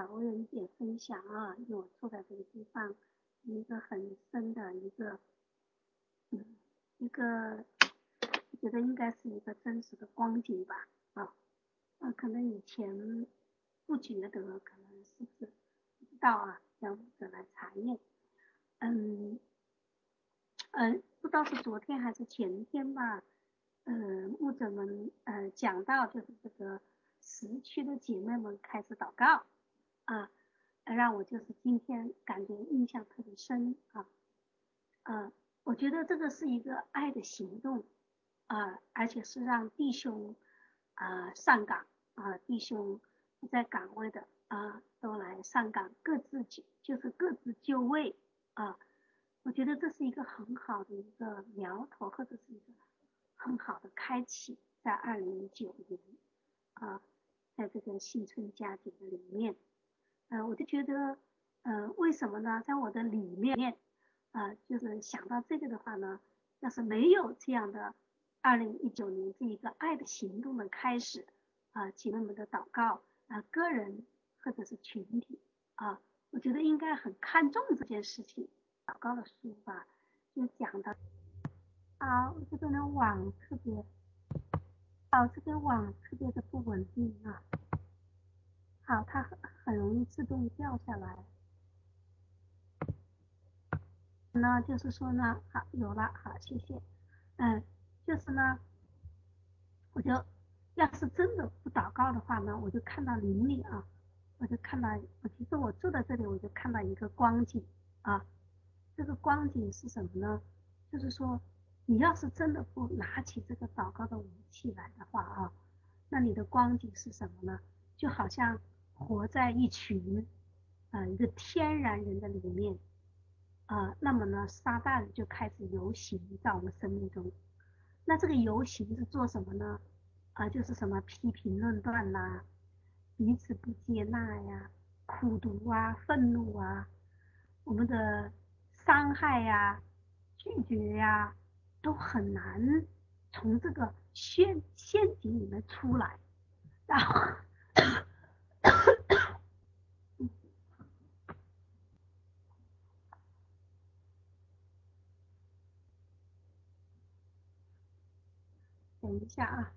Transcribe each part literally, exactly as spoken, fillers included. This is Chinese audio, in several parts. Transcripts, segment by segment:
好，我有一点分享啊，因为我坐在这个地方，一个很深的一个，嗯，一个，我觉得应该是一个真实的光景吧，啊，啊，可能以前不觉得，可能是不是不知道啊，让读者来查验，嗯，嗯，不知道是昨天还是前天吧，呃，牧者们呃讲到就是这个时区的姐妹们开始祷告啊，让我就是今天感觉印象特别深啊，呃，我觉得这个是一个爱的行动啊，而且是让弟兄啊上岗啊，弟兄不在岗位的啊都来上岗，各自就就是各自就位啊。我觉得这是一个很好的一个苗头，或者是一个很好的开启，在二零一九年啊，在这个新春佳节的里面，呃，我就觉得，呃，为什么呢？在我的里面，啊，就是想到这个的话呢，要是没有这样的二零一九年这一个爱的行动的开始，啊，姐妹们的祷告啊，个人或者是群体啊，我觉得应该很看重这件事情。祷告的书吧，就讲到啊，这个呢网特别，好，这个网特别的不稳定啊，好，它很很容易自动掉下来。那就是说呢，好，有了，好，谢谢。嗯，就是呢，我就要是真的不祷告的话呢，我就看到灵里啊，我就看到，我其实我坐在这里，我就看到一个光景啊，这个光景是什么呢？就是说，你要是真的不拿起这个祷告的武器来的话啊，那你的光景是什么呢？就好像活在一群呃一个天然人的里面啊、呃，那么呢，撒旦就开始游行在我们生命中。那这个游行是做什么呢？啊、呃，就是什么批评论断啦，彼此不接纳呀，苦毒啊，愤怒啊，我们的伤害呀、拒绝呀，都很难从这个陷陷阱里面出来。然后等一下啊，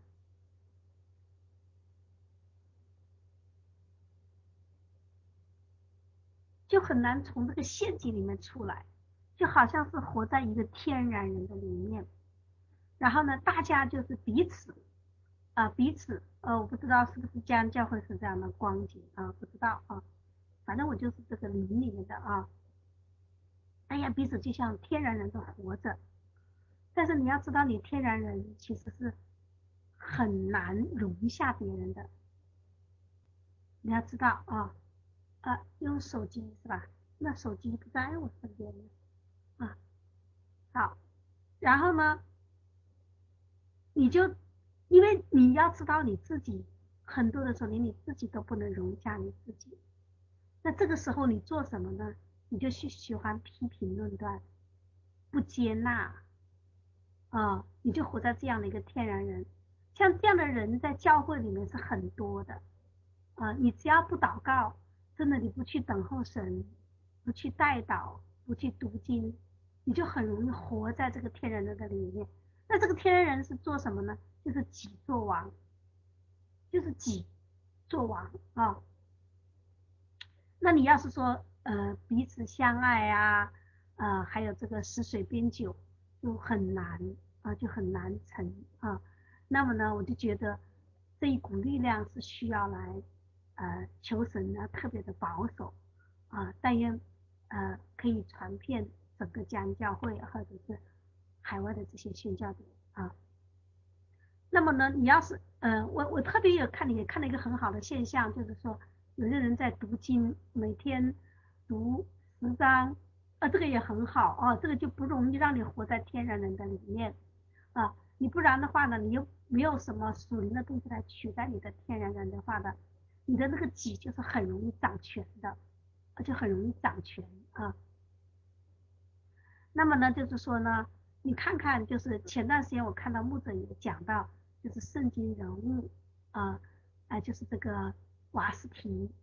就很难从这个陷阱里面出来，就好像是活在一个天然人的里面。然后呢，大家就是彼此啊、呃彼此呃，我不知道是不是家人教会是这样的光景啊、呃不知道啊，反正我就是这个灵里面的啊。哎呀，彼此就像天然人的活着，但是你要知道，你天然人其实是很难容下别人的。你要知道啊啊，用手机是吧？那手机不在我身边啊。好，然后呢，你就因为你要知道你自己，很多的时候连你自己都不能容下你自己，那这个时候你做什么呢？你就喜喜欢批评论断，不接纳啊，你就活在这样的一个天然人。像这样的人在教会里面是很多的啊，你只要不祷告，真的你不去等候神，不去代祷，不去读经，你就很容易活在这个天然人的里面。那这个天然人是做什么呢？就是己做王，就是己做王啊。那你要是说呃彼此相爱啊，呃还有这个使水边酒，就很难啊，就很难成啊。那么呢，我就觉得这一股力量是需要来呃求神呢特别的保守啊，但愿呃可以传遍整个家庭教会或者是海外的这些宣教的啊。那么呢，你要是，呃，我我特别有看你看了一个很好的现象，就是说，有的人在读经，每天读十章，啊，这个也很好啊，这个就不容易让你活在天然人的里面啊，你不然的话呢，你又没有什么属灵的东西来取代你的天然人的话呢，你的那个己就是很容易掌权的，而且很容易掌权啊。那么呢，就是说呢，你看看，就是前段时间我看到牧者也讲到，就是圣经人物啊，啊、呃呃就是这个瓦斯提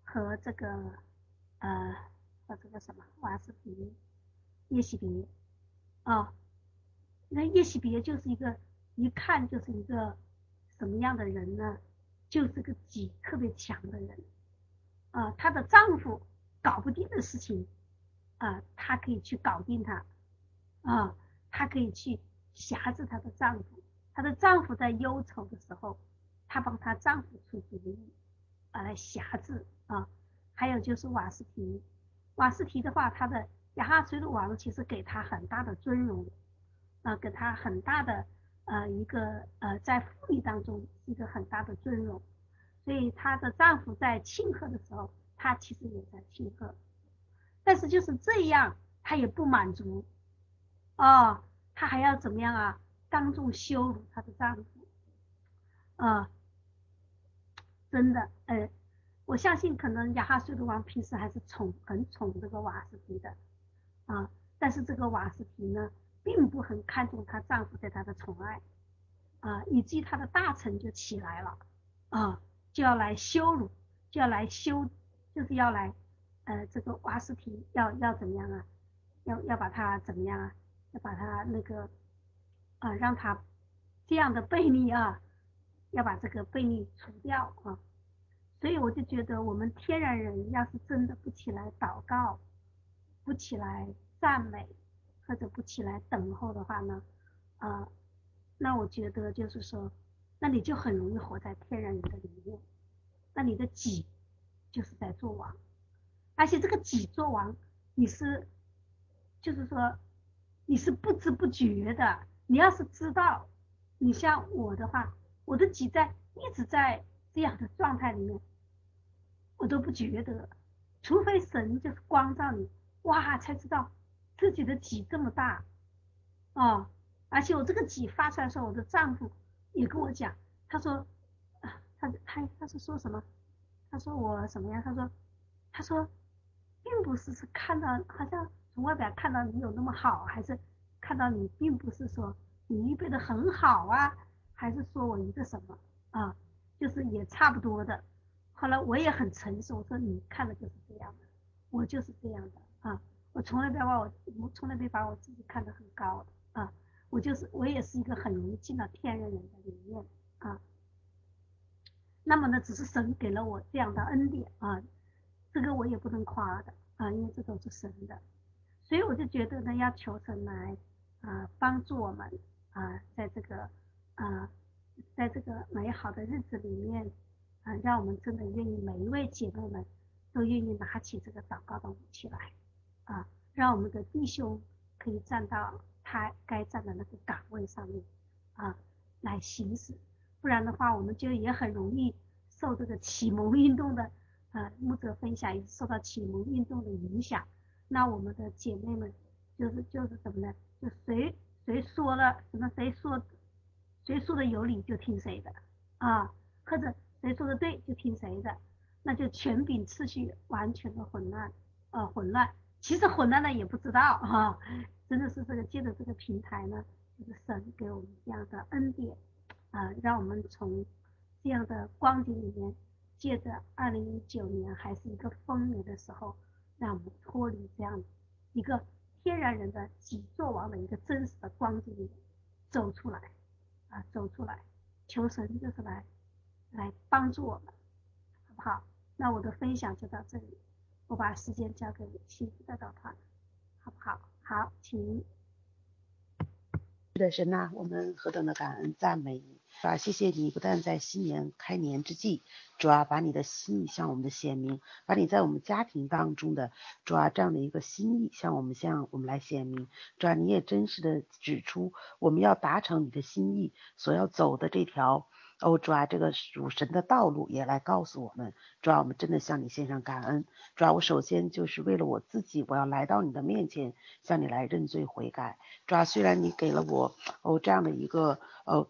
和这个呃和这个什么瓦斯提耶洗别啊，那耶洗别就是一个一看就是一个什么样的人呢？就是个己特别强的人啊，她的丈夫搞不定的事情啊，她可以去搞定他啊，她可以去辖制她的丈夫，她的丈夫在忧愁的时候，她帮她丈夫出主意啊来辖制啊。还有就是瓦斯提，瓦斯提的话，他的亚哈水鲁王其实给他很大的尊荣啊，给他很大的呃一个呃在妇女当中是一个很大的尊荣，所以她的丈夫在庆贺的时候，她其实也在庆贺，但是就是这样，她也不满足哦，她还要怎么样啊？当众羞辱她的丈夫啊，真的，呃，我相信可能亚哈水鲁王平时还是宠很宠这个瓦斯提的啊，但是这个瓦斯提呢，并不很看重她丈夫对她的宠爱啊，以及她的大臣就起来了啊，就要来羞辱，就要来羞，就是要来呃这个瓦斯提要要怎么样啊？要要把他怎么样啊？要把他那个啊，让他这样的悖逆啊，要把这个悖逆除掉啊。所以我就觉得，我们天然人要是真的不起来祷告，不起来赞美，或者不起来等候的话呢，啊、呃那我觉得就是说，那你就很容易活在天然人的里面，那你的己就是在做王，而且这个己做王，你是就是说你是不知不觉的，你要是知道，你像我的话，我的己在一直在这样的状态里面，我都不觉得，除非神就是光照你，哇，才知道自己的己这么大哦。而且我这个己发出来的时候，我的丈夫也跟我讲，他说，啊，他他他是说什么？他说我什么呀？他说他说并不是是看到好像从外表看到你有那么好，还是看到你并不是说你预备的很好啊，还是说我一个什么啊？就是也差不多的。后来我也很诚实，我说你看的就是这样的，我就是这样的啊，我从来不把我，我从来没把我自己看得很高啊，我就是我也是一个很容易进到天人人的里面啊。那么呢，只是神给了我这样的恩典啊，这个我也不能夸的啊，因为这都是神的，所以我就觉得呢，要求神来啊帮助我们啊，在这个啊在这个美好的日子里面啊，让我们真的愿意每一位姐妹们都愿意拿起这个祷告的武器来啊，让我们的弟兄可以站到他该站的那个岗位上面啊来行使，不然的话，我们就也很容易受这个启蒙运动的呃牧者分享，也受到启蒙运动的影响。那我们的姐妹们就是就是什么呢？就谁谁说了什么，谁说谁说的有理就听谁的啊，或者谁说的对就听谁的，那就权柄次序完全的混乱，呃混乱。其实混乱的也不知道哈、啊，真的是这个借着这个平台呢，就是神给我们这样的恩典啊，让我们从这样的光景里面，借着二零一九年还是一个丰年的时候，让我们脱离这样一个天然人的己作王的一个真实的光景里面走出来啊，走出来，求神就是来来帮助我们，好不好？那我的分享就到这里，我把时间交给幸福的导团，好不好？好，请。 是的，神呐，我们何等的感恩赞美你，主啊，谢谢你不但在新年开年之际，主啊，把你的心意向我们的显明，把你在我们家庭当中的主啊这样的一个心意向我们向我们来显明，主啊，你也真实的指出我们要达成你的心意所要走的这条。哦，主啊，这个属神的道路也来告诉我们，主啊，我们真的向你献上感恩。主啊，我首先就是为了我自己，我要来到你的面前，向你来认罪悔改。主啊，虽然你给了我哦这样的一个呃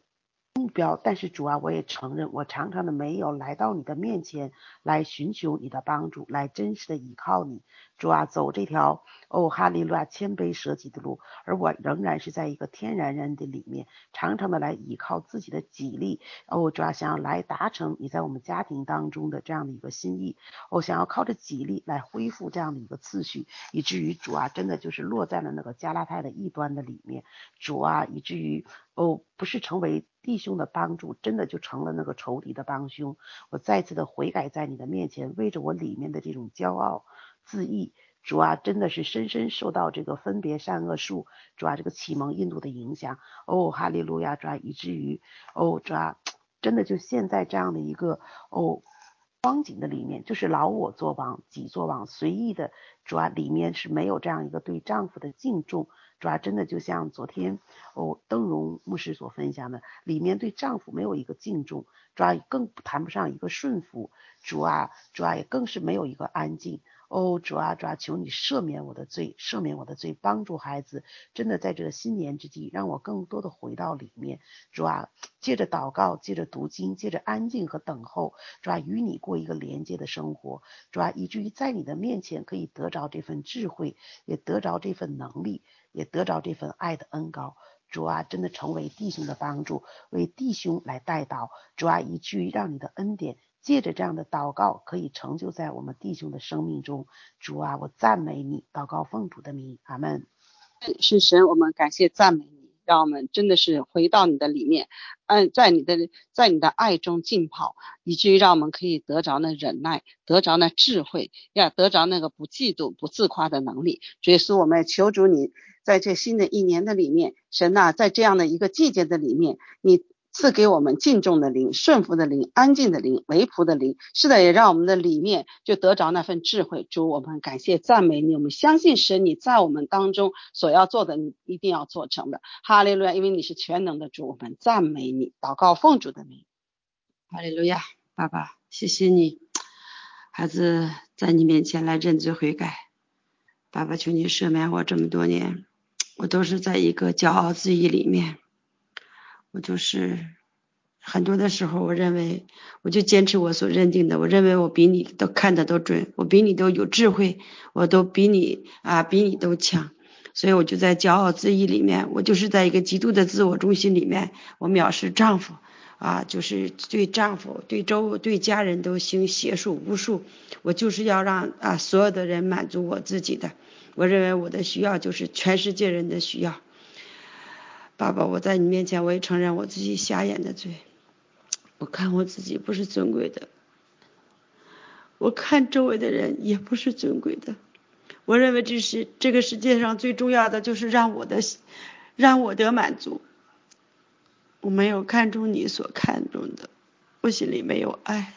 目标，但是主啊，我也承认我常常的没有来到你的面前来寻求你的帮助，来真实的依靠你。主啊，走这条哦哈利路亚谦卑舍己的路，而我仍然是在一个天然人的里面，常常的来依靠自己的己力。哦，主啊，想要来达成你在我们家庭当中的这样的一个心意，我、哦、想要靠着己力来恢复这样的一个次序，以至于主啊，真的就是落在了那个加拉太的异端的里面。主啊，以至于哦，不是成为弟兄的帮助，真的就成了那个仇敌的帮凶。我再次的悔改在你的面前，为着我里面的这种骄傲自义，主啊，真的是深深受到这个分别善恶树，主啊，这个启蒙印度的影响。哦，哈利路亚，主啊，以至于哦，主啊，真的就现在这样的一个哦光景的里面，就是老我作王，己作王，随意的主啊，里面是没有这样一个对丈夫的敬重。主啊，真的就像昨天哦邓荣牧师所分享的，里面对丈夫没有一个敬重，主啊更谈不上一个顺服，主啊主啊也更是没有一个安静。哦，主啊主啊，求你赦免我的罪，赦免我的罪，帮助孩子，真的在这个新年之际，让我更多的回到里面。主啊，借着祷告，借着读经，借着安静和等候，主啊，与你过一个连接的生活，主啊，以至于在你的面前可以得着这份智慧，也得着这份能力，也得着这份爱的恩膏。主啊，真的成为弟兄的帮助，为弟兄来代祷。主啊，以至于让你的恩典借着这样的祷告可以成就在我们弟兄的生命中。主啊，我赞美你，祷告奉主的名，阿们。 是神，我们感谢赞美你，让我们真的是回到你的里面，嗯，在你的在你的爱中浸泡，以至于让我们可以得着那忍耐，得着那智慧，要得着那个不嫉妒不自夸的能力。主耶稣，我们求主你在这新的一年的里面，神啊，在这样的一个季节的里面，你赐给我们敬重的灵，顺服的灵，安静的灵，为仆的灵。是的，也让我们的里面就得着那份智慧。主，我们感谢赞美你，我们相信神你在我们当中所要做的，你一定要做成的。哈利路亚，因为你是全能的主，我们赞美你，祷告奉主的名。 哈利路亚，爸爸，谢谢你，孩子在你面前来认罪悔改。爸爸，求你赦免我这么多年，我都是在一个骄傲自义里面，我就是很多的时候我认为我就坚持我所认定的，我认为我比你都看得都准，我比你都有智慧，我都比你啊比你都强，所以我就在骄傲自义里面，我就是在一个极度的自我中心里面，我藐视丈夫啊，就是对丈夫对周对家人都行邪术巫术，我就是要让啊所有的人满足我自己的，我认为我的需要就是全世界人的需要。爸爸，我在你面前我也承认我自己瞎眼的罪，我看我自己不是尊贵的，我看周围的人也不是尊贵的，我认为这是这个世界上最重要的就是让我的让我得满足，我没有看重你所看重的，我心里没有爱，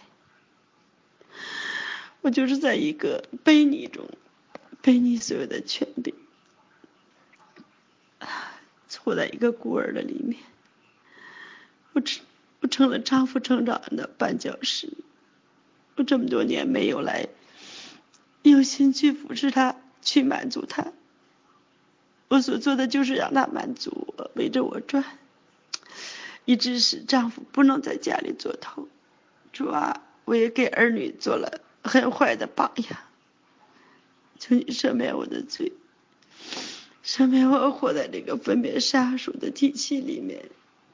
我就是在一个悖逆中悖逆所有的权柄，活在一个孤儿的里面，我我成了丈夫成长的绊脚石，我这么多年没有来用心去服侍他，去满足他，我所做的就是让他满足我，围着我转，一直使丈夫不能在家里做头。主啊，我也给儿女做了很坏的榜样，求你赦免我的罪，赦免我活在这个分别杀属的体系里面，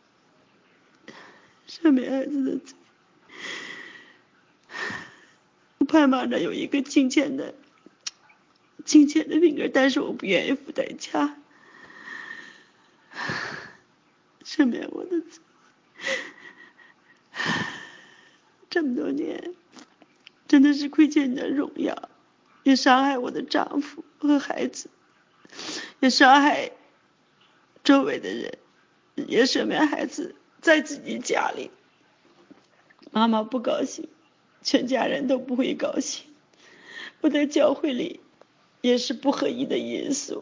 赦免儿子的罪。我盼望着有一个敬虔的敬虔的品格，但是我不愿意付代价，赦免我的罪。这么多年真的是亏欠你的荣耀，也伤害我的丈夫和孩子，也伤害周围的人，也赦免孩子在自己家里妈妈不高兴，全家人都不会高兴，我在教会里也是不合一的因素，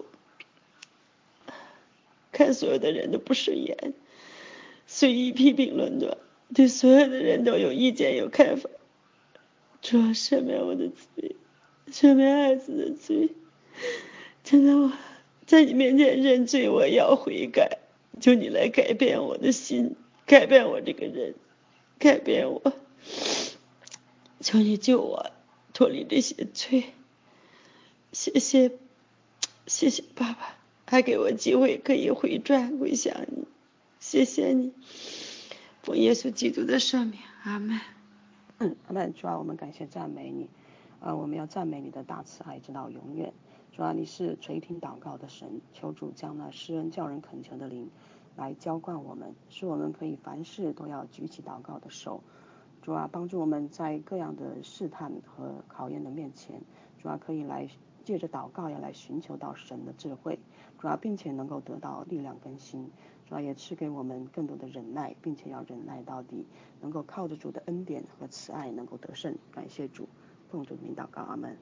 看所有的人都不顺眼，随意批评论断，对所有的人都有意见有看法。主啊，赦免我的罪，赦免孩子的罪，真的我在你面前认罪，我要悔改，求你来改变我的心， 改变我这个人，改变我，求你救我脱离这些罪。谢谢谢谢爸爸，还给我机会可以回转归向你，谢谢你，奉耶稣基督的圣名，阿门。 嗯，阿门。主啊，我们感谢赞美你，啊，我们要赞美你的大慈爱直到永远。主啊，你是垂听祷告的神，求主将那施恩叫人恳求的灵来浇灌我们，使我们可以凡事都要举起祷告的手。主啊，帮助我们在各样的试探和考验的面前，主啊，可以来借着祷告要来寻求到神的智慧，主啊，并且能够得到力量更新。主啊，也赐给我们更多的忍耐，并且要忍耐到底，能够靠着主的恩典和慈爱能够得胜。感谢主，奉主名祷告，阿门。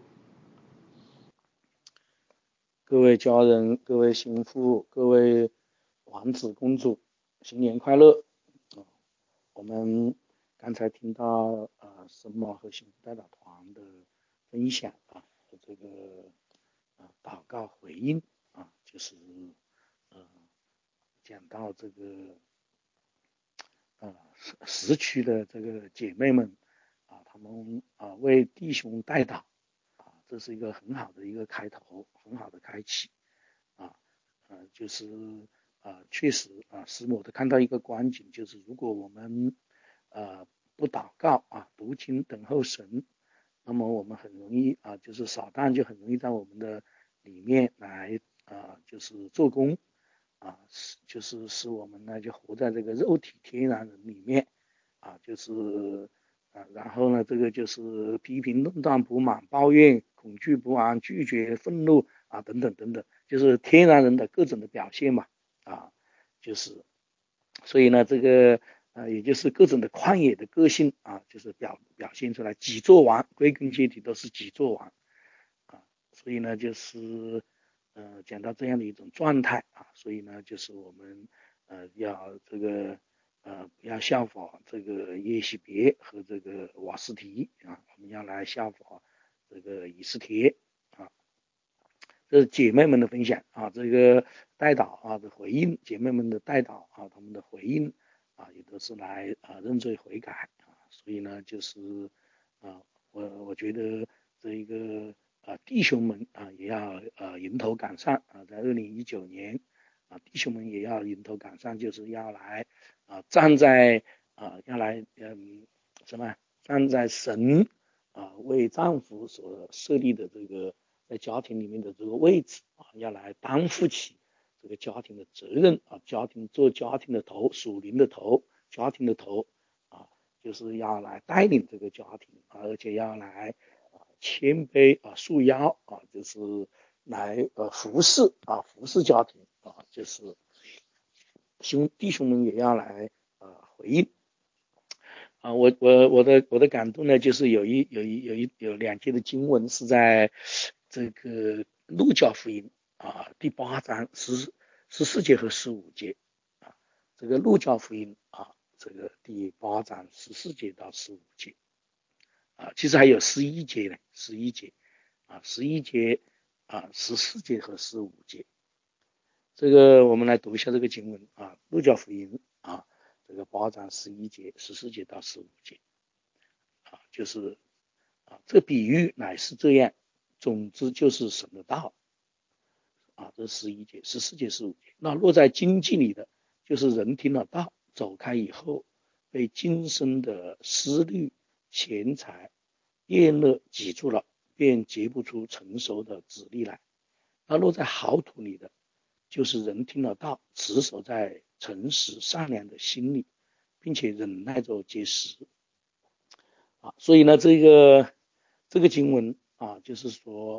各位家人，各位心腹，各位王子公主，新年快乐！啊，我们刚才听到啊神马和幸福代表团的分享啊，和这个啊祷告回应啊，就是呃讲到这个呃时区的这个姐妹们啊，他们啊为弟兄代祷。这是一个很好的一个开头，很好的开启啊，呃，就是啊，确实啊，使我的看到一个光景，就是如果我们呃不祷告啊，读经等候神，那么我们很容易啊，就是撒旦就很容易在我们的里面来啊，就是做工啊，就是使我们呢就活在这个肉体天然人里面啊，就是啊，然后呢，这个就是批评、论断、不满、抱怨、恐惧、不安、拒绝、愤怒啊，等等等等，就是天然人的各种的表现嘛，啊，就是，所以呢，这个呃，也就是各种的旷野的个性啊，就是表表现出来，己作王，归根结底都是己作王啊，所以呢，就是呃，讲到这样的一种状态啊，所以呢，就是我们呃要这个。呃，不要效仿这个耶洗别和这个瓦斯提啊，我们要来效仿这个以斯帖啊。这是姐妹们的分享啊，这个代祷啊的回应，姐妹们的代祷啊，他们的回应啊，也都是来啊认罪悔改啊。所以呢，就是啊，我我觉得这一个啊弟兄们啊也要呃迎头赶上啊，在二零一九年啊，弟兄们也要迎头赶上，就是要来。啊，站在啊，要来嗯什么？站在神啊为丈夫所设立的这个在家庭里面的这个位置啊，要来担负起这个家庭的责任啊，家庭做家庭的头，属灵的头，家庭的头啊，就是要来带领这个家庭，而且要来啊谦卑啊束腰啊，就是来呃服侍啊服侍家庭啊，就是。兄弟兄们也要来呃回应啊，我我我的我的感动呢，就是有一有一有一有两节的经文是在这个路加福音啊第八章十十四节和十五节啊，这个路加福音啊这个第八章十四节到十五节啊，其实还有十一节呢，十一节啊十一节啊十四节和十五节。这个我们来读一下这个经文啊，路加福音啊，这个八章十一节、十四节到十五节啊，就是啊，这比喻乃是这样，总之就是神的道啊，这十一节、十四节、十五节。那落在经济里的，就是人听了道，走开以后，被今生的思虑、钱财、厌乐挤住了，便结不出成熟的籽粒来。那落在好土里的。就是人听了道，持守在诚实善良的心里，并且忍耐着结实啊。所以呢，这个这个经文啊，就是说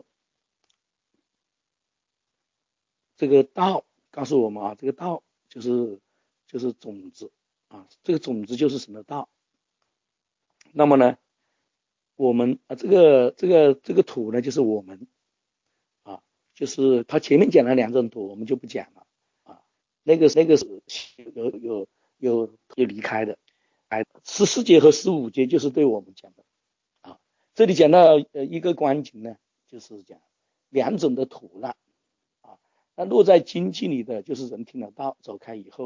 这个道告诉我们啊，这个道就是就是种子啊，这个种子就是神的道。那么呢，我们啊，这个这个这个土呢，就是我们啊，就是他前面讲了两种土，我们就不讲了。那个那个是有有有有离开的，哎，十四节和十五节就是对我们讲的啊。这里讲到呃一个光景呢，就是讲两种的土壤啊。那落在经济里的，就是人听了道走开以后，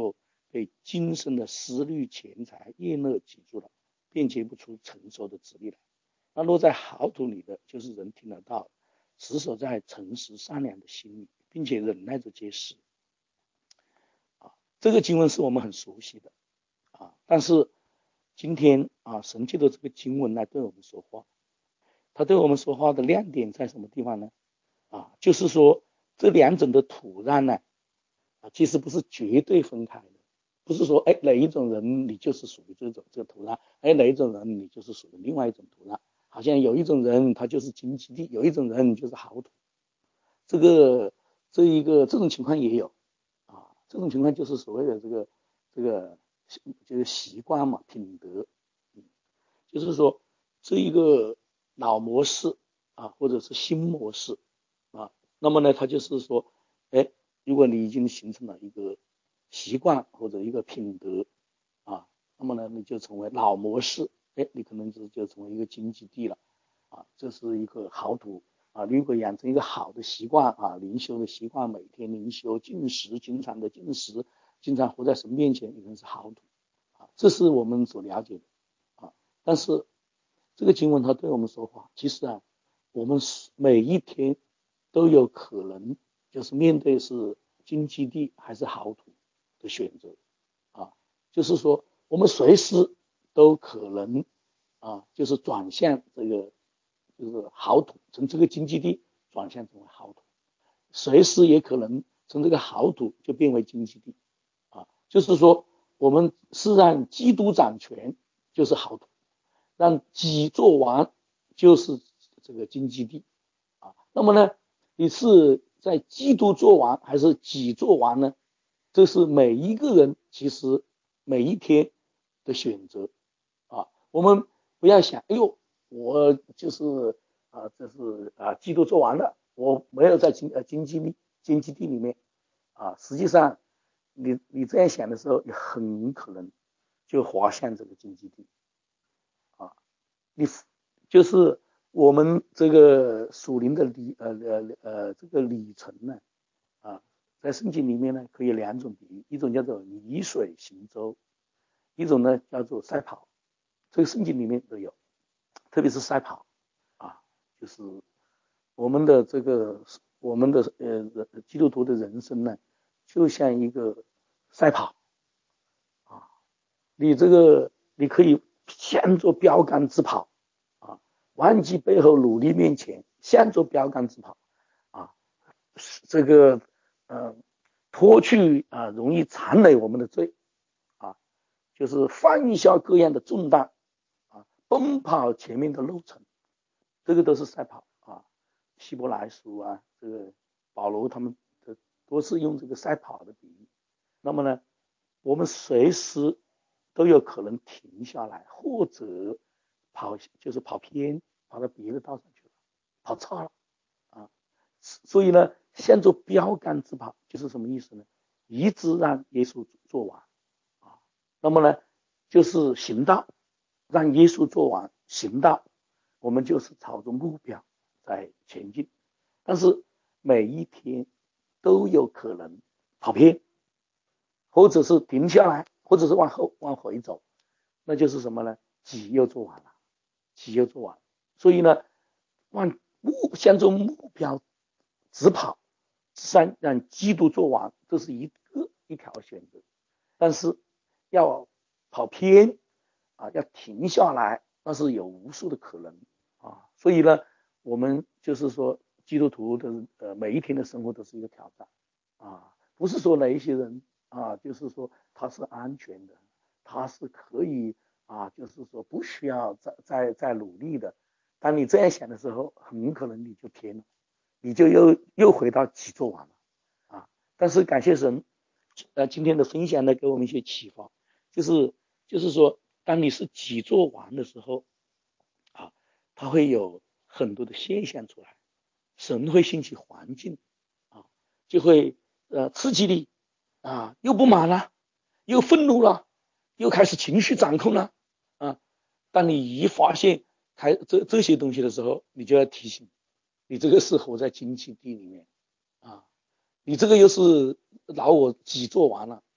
被今生的思虑、钱财、厌乐挤住了，便结不出成熟的子粒来。那落在好土里的，就是人听得到，持守在诚实善良的心里，并且忍耐着结实。啊，这个经文是我们很熟悉的啊，但是今天啊，神借着这个经文来对我们说话，他对我们说话的亮点在什么地方呢？啊，就是说这两种的土壤呢，啊，其实不是绝对分开的，不是说哎哪一种人你就是属于这种这个土壤，哎哪一种人你就是属于另外一种土壤，好像有一种人他就是荆棘地，有一种人就是好土，这个这一个这种情况也有啊，这种情况就是所谓的这个这个就是习惯嘛，品德，嗯，就是说这一个老模式啊，或者是新模式啊，那么呢，它就是说，哎，如果你已经形成了一个习惯或者一个品德啊，那么呢，你就成为老模式，哎，你可能就就成为一个荆棘地了啊，这是一个好土啊。如果养成一个好的习惯啊，灵修的习惯，每天灵修、进食，经常的进食，经常活在神面前，你可能是好土啊，这是我们所了解的啊。但是这个经文它对我们说话，其实啊，我们每一天都有可能就是面对是荆棘地还是好土的选择啊，就是说我们随时都可能啊，就是转向这个就是好土，从这个荆棘地转向成为好土，随时也可能从这个好土就变为荆棘地啊，就是说我们是让基督掌权就是好土，让己做王就是这个荆棘地啊。那么呢，你是在基督做王还是己做王呢？这是每一个人其实每一天的选择啊。我们不要想，哎呦，我就是啊，这是啊，基督做完了，我没有在经呃经济地经济地里面啊。实际上，你你这样想的时候，你很可能就滑向这个经济地啊。你就是我们这个属灵的里呃呃呃这个里程呢啊，在圣经里面呢可以两种比喻，一种叫做泥水行舟，一种呢叫做赛跑，这个圣经里面都有，特别是赛跑啊，就是我们的这个我们的呃基督徒的人生呢，就像一个赛跑啊，你这个你可以向着标杆直跑啊，忘记背后努力面前，向着标杆直跑啊，这个呃脱去啊容易缠累我们的罪啊，就是放下各样的重担啊，奔跑前面的路程，这个都是赛跑啊。希伯来书啊，这个保罗他们的都是用这个赛跑的比喻。那么呢，我们随时都有可能停下来，或者跑就是跑偏，跑到别的道上去了，跑差了啊。所以呢，向着标杆直跑就是什么意思呢？一直让耶稣做完啊。那么呢，就是行道，让耶稣做完行道，我们就是朝着目标在前进。但是每一天都有可能跑偏，或者是停下来，或者是往后往回走，那就是什么呢？己又做完了，己又做完了。所以呢，往目向着目标直跑，三让基督做完，这是一个一条选择。但是要跑偏啊，要停下来，那是有无数的可能啊。所以呢，我们就是说，基督徒的呃每一天的生活都是一个挑战啊，不是说哪一些人啊，就是说他是安全的，他是可以啊，就是说不需要再再再努力的。当你这样想的时候，很可能你就偏了，你就又又回到己做完了啊。但是感谢神，呃，今天的分享呢，给我们一些启发，就是就是说，当你是己做完的时候啊，它会有很多的现象出来，神会兴起环境啊，就会呃刺激你啊，又不满了，又愤怒了，又开始情绪掌控了啊。当你一发现开这这些东西的时候，你就要提醒，你这个是活在经济地里面啊，你这个又是老我己做完了，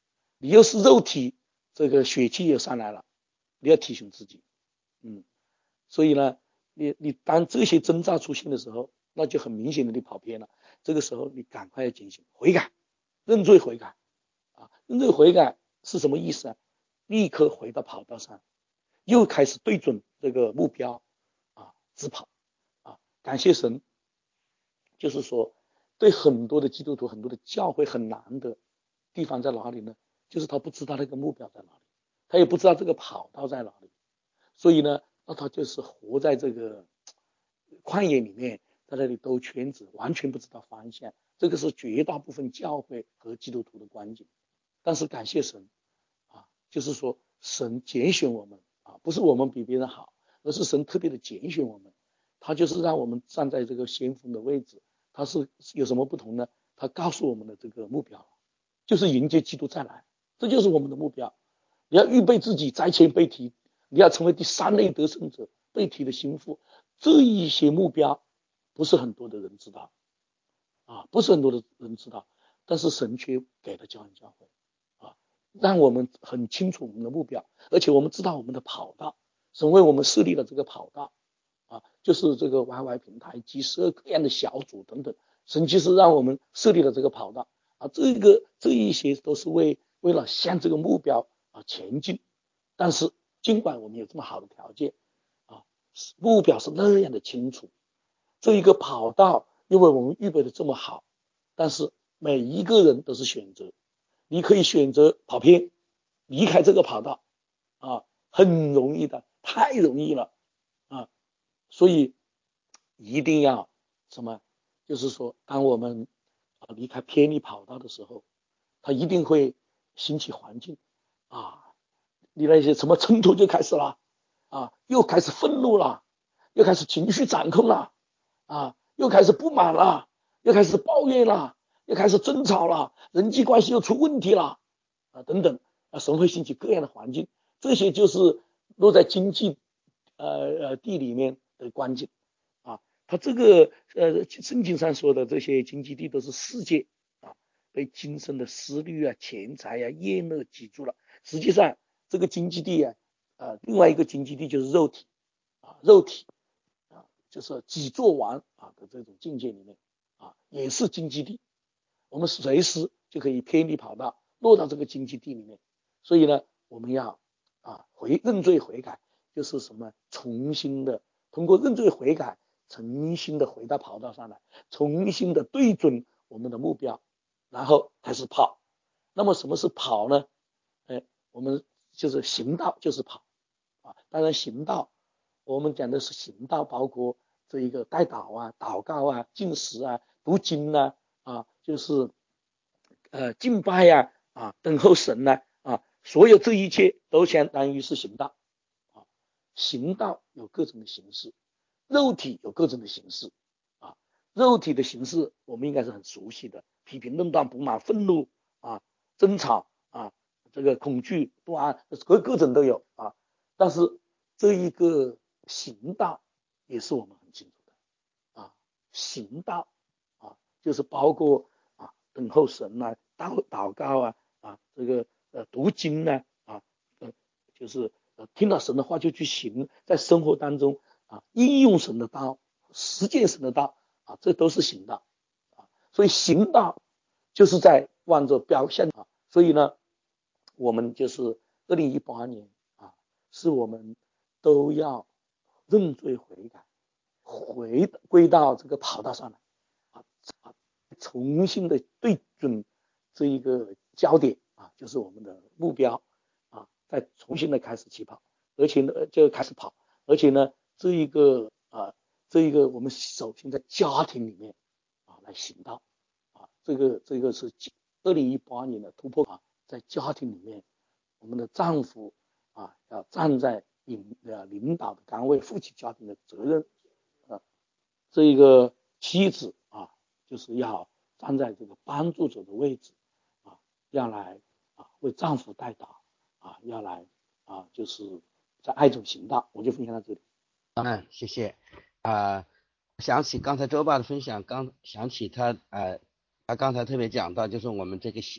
你又是肉体，这个血气又上来了，你要提醒自己，嗯，所以呢，你你当这些征兆出现的时候，那就很明显的你跑偏了，这个时候你赶快要警醒，悔改，认罪悔改，啊，认罪悔改是什么意思啊？立刻回到跑道上，又开始对准这个目标，啊，直跑，啊，感谢神，就是说，对很多的基督徒、很多的教会很难的地方在哪里呢？就是他不知道那个目标在哪里，他也不知道这个跑道在哪里，所以呢，那他就是活在这个旷野里面，在那里兜圈子，完全不知道方向。这个是绝大部分教会和基督徒的光景。但是感谢神啊，就是说神拣选我们啊，不是我们比别人好，而是神特别的拣选我们，他就是让我们站在这个先锋的位置。他是有什么不同呢？他告诉我们的这个目标，就是迎接基督再来，这就是我们的目标。你要预备自己在前被提，你要成为第三类得胜者，被提的心腹。这一些目标不是很多的人知道啊，不是很多的人知道，但是神却给了教会教会啊，让我们很清楚我们的目标，而且我们知道我们的跑道，神为我们设立了这个跑道啊，就是这个 Y Y 平台及十二各样的小组等等，神其实让我们设立了这个跑道啊，这个这一些都是为为了向这个目标啊前进。但是尽管我们有这么好的条件啊，目标是那样的清楚，这一个跑道因为我们预备的这么好，但是每一个人都是选择，你可以选择跑偏，离开这个跑道啊，很容易的，太容易了啊，所以一定要什么，就是说当我们离开偏离跑道的时候，它一定会兴起环境啊，你那些什么冲突就开始了啊，又开始愤怒了，又开始情绪掌控了啊，又开始不满了，又开始抱怨了，又开始争吵了，人际关系又出问题了啊，等等啊，神会兴起各样的环境，这些就是落在经济呃呃地里面的关键啊，它这个呃圣经上说的这些经济地都是世界啊，被今生的私欲啊、钱财啊、厌乐挤住了。实际上，这个经济地啊，呃，另外一个经济地就是肉体啊，肉体啊，就是己作王啊的这种境界里面啊，也是经济地。我们随时就可以偏离跑道，落到这个经济地里面。所以呢，我们要啊回认罪悔改，就是什么重新的通过认罪悔改，重新的回到跑道上来，重新的对准我们的目标，然后开始跑。那么什么是跑呢？哎，我们就是行道，就是跑啊。当然行道，我们讲的是行道，包括这一个代祷啊、祷告啊、进食啊、读经啊，啊，就是呃敬拜呀、啊，啊，等候神呢、啊，啊，所有这一切都相当于是行道啊。行道有各种的形式，肉体有各种的形式啊。肉体的形式我们应该是很熟悉的，批评、论断、不满、愤怒啊、争吵啊，这个恐惧、不安，各各种都有啊。但是这一个行道也是我们很清楚的啊，行道啊，就是包括啊等候神啊、祷祷告啊啊，这个呃读经呢 啊, 啊，呃就是呃听到神的话就去行，在生活当中啊应用神的道，实践神的道啊，这都是行道啊。所以行道就是在望着表现啊，所以呢，我们就是二零一八年啊，是我们都要认罪悔改，回归到这个跑道上来啊啊，重新的对准这一个焦点啊，就是我们的目标啊，再重新的开始起跑，而且呢就开始跑，而且呢这一个啊这一个我们首先在家庭里面啊来行道啊，这个这个是二零一八年的突破啊，在家庭里面，我们的丈夫啊要站在领呃领导的岗位，负起家庭的责任啊，这一个妻子啊就是要站在这个帮助者的位置啊，要来啊为丈夫代祷啊，要来啊就是在爱中行道。我就分享到这里。 嗯，谢谢啊、呃。想起刚才周爸的分享，刚想起他呃，他刚才特别讲到，就是我们这个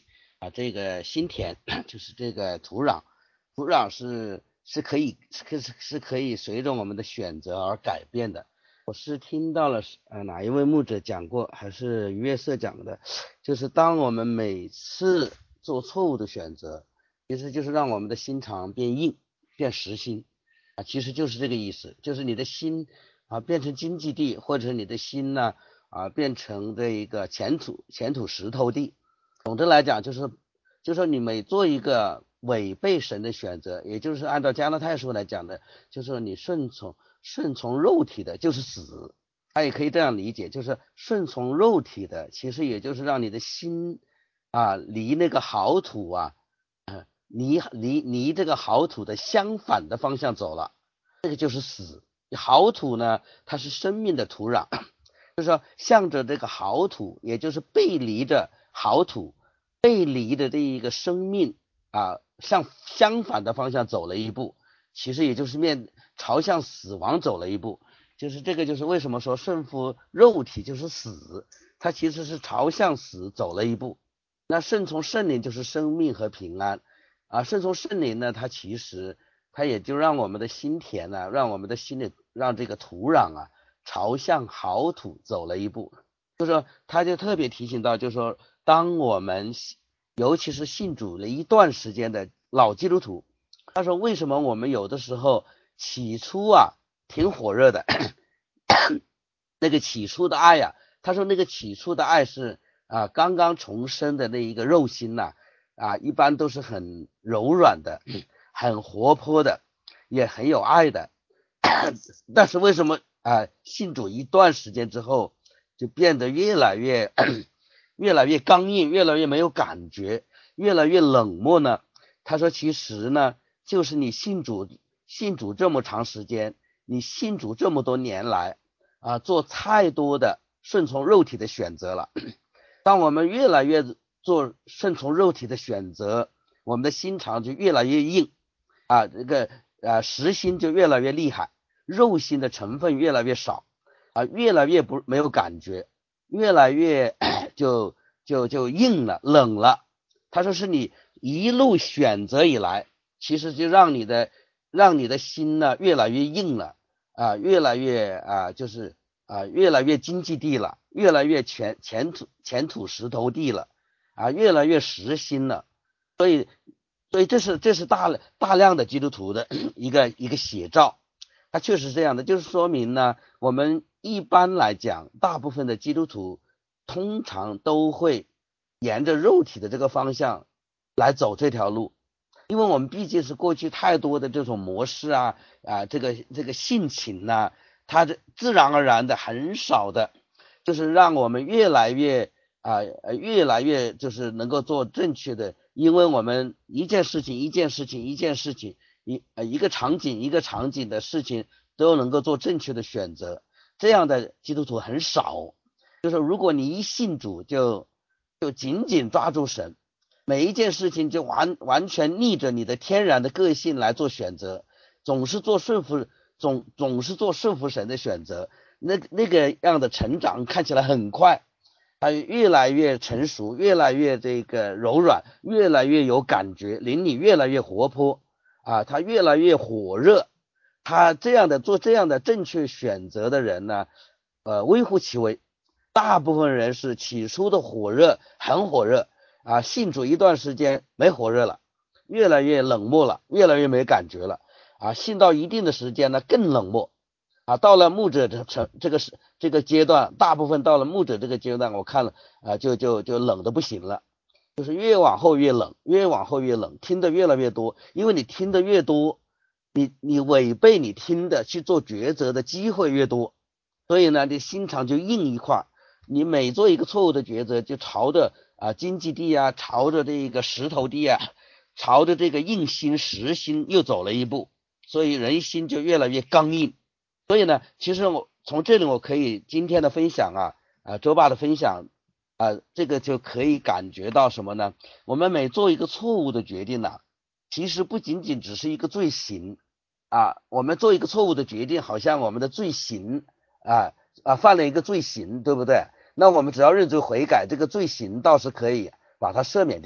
啊，这个心田就是这个土壤，土壤是是可以是是可以随着我们的选择而改变的。我是听到了呃哪一位牧者讲过，还是于月色讲的，就是当我们每次做错误的选择，其实就是让我们的心肠变硬，变实心啊，其实就是这个意思，就是你的心啊变成荆棘地，或者你的心呢啊变成这一个浅土浅土石头地。总的来讲，就是就是说你每做一个违背神的选择，也就是按照加拉太书来讲的，就是说你顺从顺从肉体的就是死，他也可以这样理解，就是顺从肉体的，其实也就是让你的心啊离那个好土啊，呃、离离离这个好土的相反的方向走了，这个就是死。好土呢，它是生命的土壤，就是说向着这个好土，也就是背离着好土，背离的这一个生命啊，向相反的方向走了一步，其实也就是面朝向死亡走了一步，就是这个就是为什么说顺服肉体就是死，它其实是朝向死走了一步。那顺从圣灵就是生命和平安啊，顺从圣灵呢，它其实它也就让我们的心田呢、啊，让我们的心里让这个土壤啊朝向好土走了一步。就是说他就特别提醒到，就是说当我们尤其是信主了一段时间的老基督徒，他说为什么我们有的时候起初啊挺火热的那个起初的爱呀、啊，他说那个起初的爱是啊刚刚重生的那一个肉心呐 啊, 啊一般都是很柔软的，很活泼的，也很有爱的但是为什么啊信主一段时间之后就变得越来越越来越刚硬，越来越没有感觉，越来越冷漠呢？他说其实呢就是你信主信主这么长时间，你信主这么多年来啊做太多的顺从肉体的选择了。当我们越来越做顺从肉体的选择，我们的心肠就越来越硬啊，这个啊实心就越来越厉害，肉心的成分越来越少啊，越来越不没有感觉，越来越就就就硬了，冷了。他说是你一路选择以来，其实就让你的让你的心呢越来越硬了啊，越来越啊就是啊越来越经济地了，越来越浅浅土浅土石头地了啊，越来越实心了。所以所以这是这是大大量的基督徒的一个一个写照。它确实是这样的，就是说明呢，我们一般来讲，大部分的基督徒通常都会沿着肉体的这个方向来走这条路，因为我们毕竟是过去太多的这种模式啊啊，这个这个性情呐、啊，它这自然而然的很少的，就是让我们越来越啊越来越就是能够做正确的，因为我们一件事情一件事情一件事情。一呃一个场景一个场景的事情都能够做正确的选择，这样的基督徒很少。就是如果你一信主就就紧紧抓住神，每一件事情就完完全逆着你的天然的个性来做选择，总是做顺服总总是做顺服神的选择，那那个样的成长看起来很快，他越来越成熟，越来越这个柔软，越来越有感觉，灵里越来越活泼啊，他越来越火热，他这样的做这样的正确选择的人呢，呃，微乎其微。大部分人是起初的火热，很火热啊，信主一段时间没火热了，越来越冷漠了，越来越没感觉了啊，信到一定的时间呢更冷漠啊，到了牧者这成这个是这个阶段，大部分到了牧者这个阶段，我看了啊，就就就冷的不行了。就是越往后越冷，越往后越冷，听得越来越多，因为你听得越多，你你违背你听的去做抉择的机会越多，所以呢，你心肠就硬一块，你每做一个错误的抉择，就朝着啊经济地啊，朝着这个石头地啊，朝着这个硬心实心又走了一步，所以人心就越来越刚硬。所以呢，其实我从这里我可以今天的分享啊，啊周爸的分享。啊，这个就可以感觉到什么呢？我们每做一个错误的决定呢、啊，其实不仅仅只是一个罪行啊，我们做一个错误的决定，好像我们的罪行啊啊犯了一个罪行，对不对？那我们只要认罪悔改，这个罪行倒是可以把它赦免掉。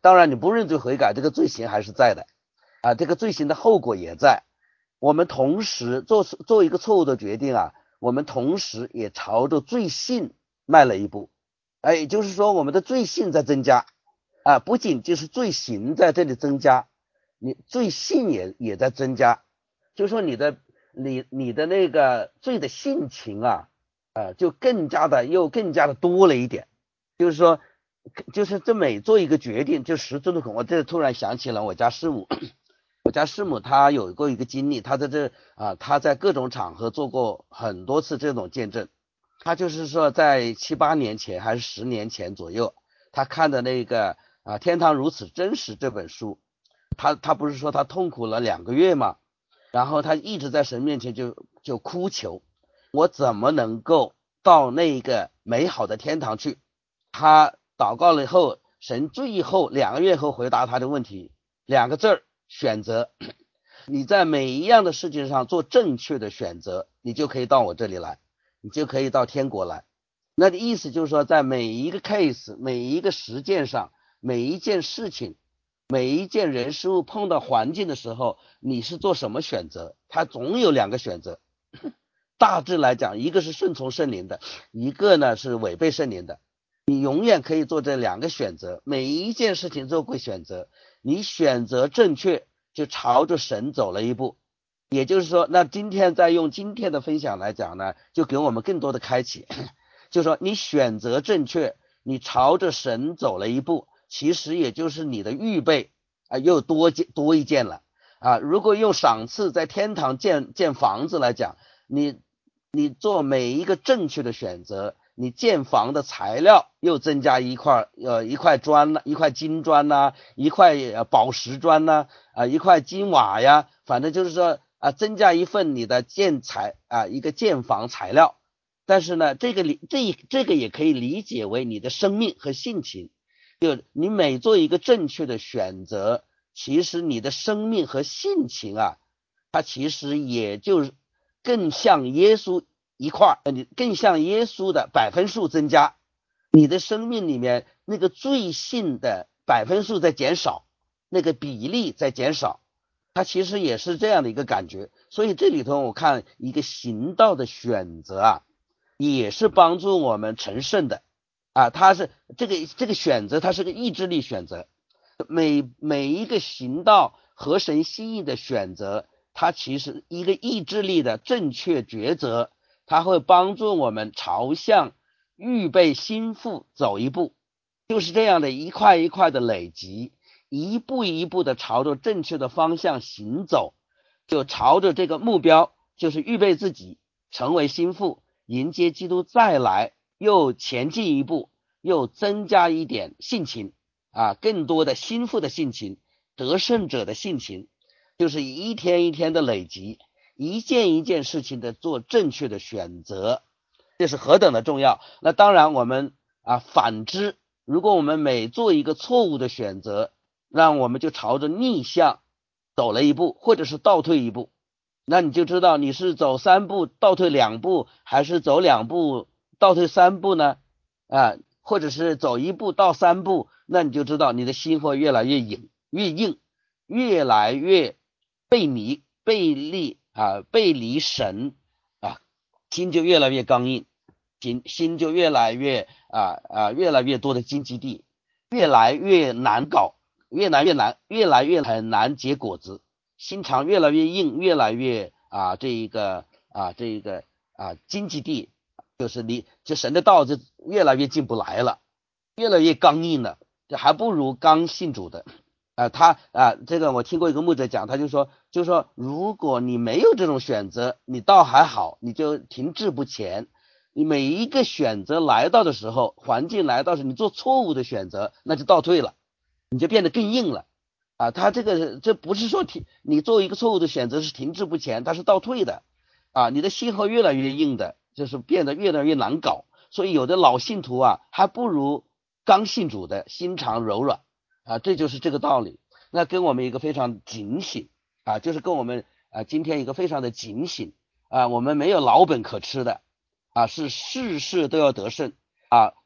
当然你不认罪悔改，这个罪行还是在的啊，这个罪行的后果也在。我们同时做做一个错误的决定啊，我们同时也朝着罪性迈了一步。哎，也就是说我们的罪性在增加啊，不仅就是罪行在这里增加，你罪性也也在增加，就是说你的你你的那个罪的性情啊，呃，就更加的又更加的多了一点。就是说，就是这每做一个决定，就十字路口，我这突然想起了我家师母，我家师母她有过一个经历，她在这啊，她在各种场合做过很多次这种见证。她就是说，在七八年前还是十年前左右，她看的那个啊《天堂如此真实》这本书，她她不是说她痛苦了两个月吗？然后她一直在神面前就就哭求，我怎么能够到那个美好的天堂去？她祷告了以后，神最后两个月后回答她的问题，两个字儿：选择。你在每一样的事情上做正确的选择，你就可以到我这里来，你就可以到天国来。那的意思就是说，在每一个 case 每一个实践上，每一件事情，每一件人事物碰到环境的时候，你是做什么选择？它总有两个选择，大致来讲，一个是顺从圣灵的，一个呢是违背圣灵的。你永远可以做这两个选择，每一件事情都会选择，你选择正确就朝着神走了一步。也就是说，那今天再用今天的分享来讲呢，就给我们更多的开启，就是说你选择正确，你朝着神走了一步，其实也就是你的预备啊又多多一件了啊。如果用赏赐在天堂建建房子来讲，你你做每一个正确的选择，你建房的材料又增加一块呃一块砖呢，一块金砖呐、啊，一块呃宝石砖呐、啊，啊一块金瓦呀，反正就是说啊增加一份你的建材啊一个建房材料。但是呢，这个理这这个也可以理解为你的生命和性情，就你每做一个正确的选择，其实你的生命和性情啊，它其实也就是更像耶稣一块儿，你更像耶稣的百分数增加，你的生命里面那个罪性的百分数在减少，那个比例在减少，它其实也是这样的一个感觉。所以这里头我看一个行道的选择啊，也是帮助我们成圣的啊，它是这个这个选择，它是个意志力选择，每每一个行道合神心意的选择，它其实一个意志力的正确抉择，它会帮助我们朝向预备心腹走一步，就是这样的一块一块的累积，一步一步的朝着正确的方向行走，就朝着这个目标，就是预备自己成为心腹，迎接基督再来，又前进一步，又增加一点性情啊，更多的心腹的性情，得胜者的性情，就是一天一天的累积，一件一件事情的做正确的选择，这是何等的重要。那当然我们啊，反之，如果我们每做一个错误的选择，让我们就朝着逆向走了一步，或者是倒退一步，那你就知道你是走三步倒退两步，还是走两步倒退三步呢？啊，或者是走一步到三步，那你就知道你的心会越来越硬，越硬，越来越背离背离啊，背离神啊，心就越来越刚硬，心心就越来越啊啊越来越多的荆棘地，越来越难搞，越来越难，越来越很难结果子，心肠越来越硬，越来越啊这一个啊这一个啊荆棘地，就是离这神的道就越来越进不来了，越来越刚硬了，这还不如刚信主的。啊，他啊，这个我听过一个牧者讲，他就说，就说如果你没有这种选择，你倒还好，你就停滞不前。你每一个选择来到的时候，环境来到时，你做错误的选择，那就倒退了，你就变得更硬了。啊，他这个这不是说停，你做一个错误的选择是停滞不前，它是倒退的。啊，你的心会越来越硬的，就是变得越来越难搞。所以有的老信徒啊，还不如刚信主的心肠柔软。啊，这就是这个道理。那跟我们一个非常警醒啊，就是跟我们啊今天一个非常的警醒啊，我们没有老本可吃的啊，是事事都要得胜啊，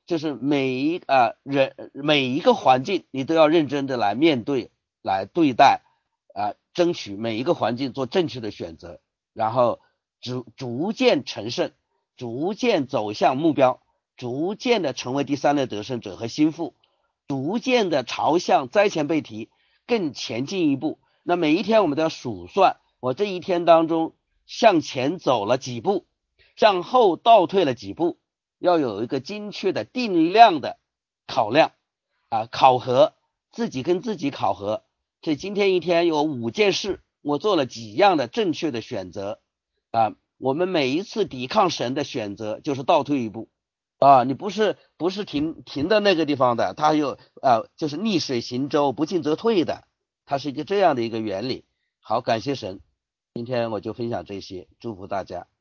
就是每一啊、呃、人每一个环境你都要认真的来面对来对待啊、呃，争取每一个环境做正确的选择，然后逐逐渐成圣，逐渐走向目标，逐渐的成为第三类得胜者和心腹，逐渐的朝向灾前被提更前进一步。那每一天我们都要数算，我这一天当中向前走了几步，向后倒退了几步，要有一个精确的定量的考量啊，考核自己跟自己考核。所以今天一天有五件事，我做了几样的正确的选择啊。我们每一次抵抗神的选择就是倒退一步啊，你不是不是停停在那个地方的，它有啊就是逆水行舟，不进则退的，它是一个这样的一个原理。好，感谢神，今天我就分享这些，祝福大家。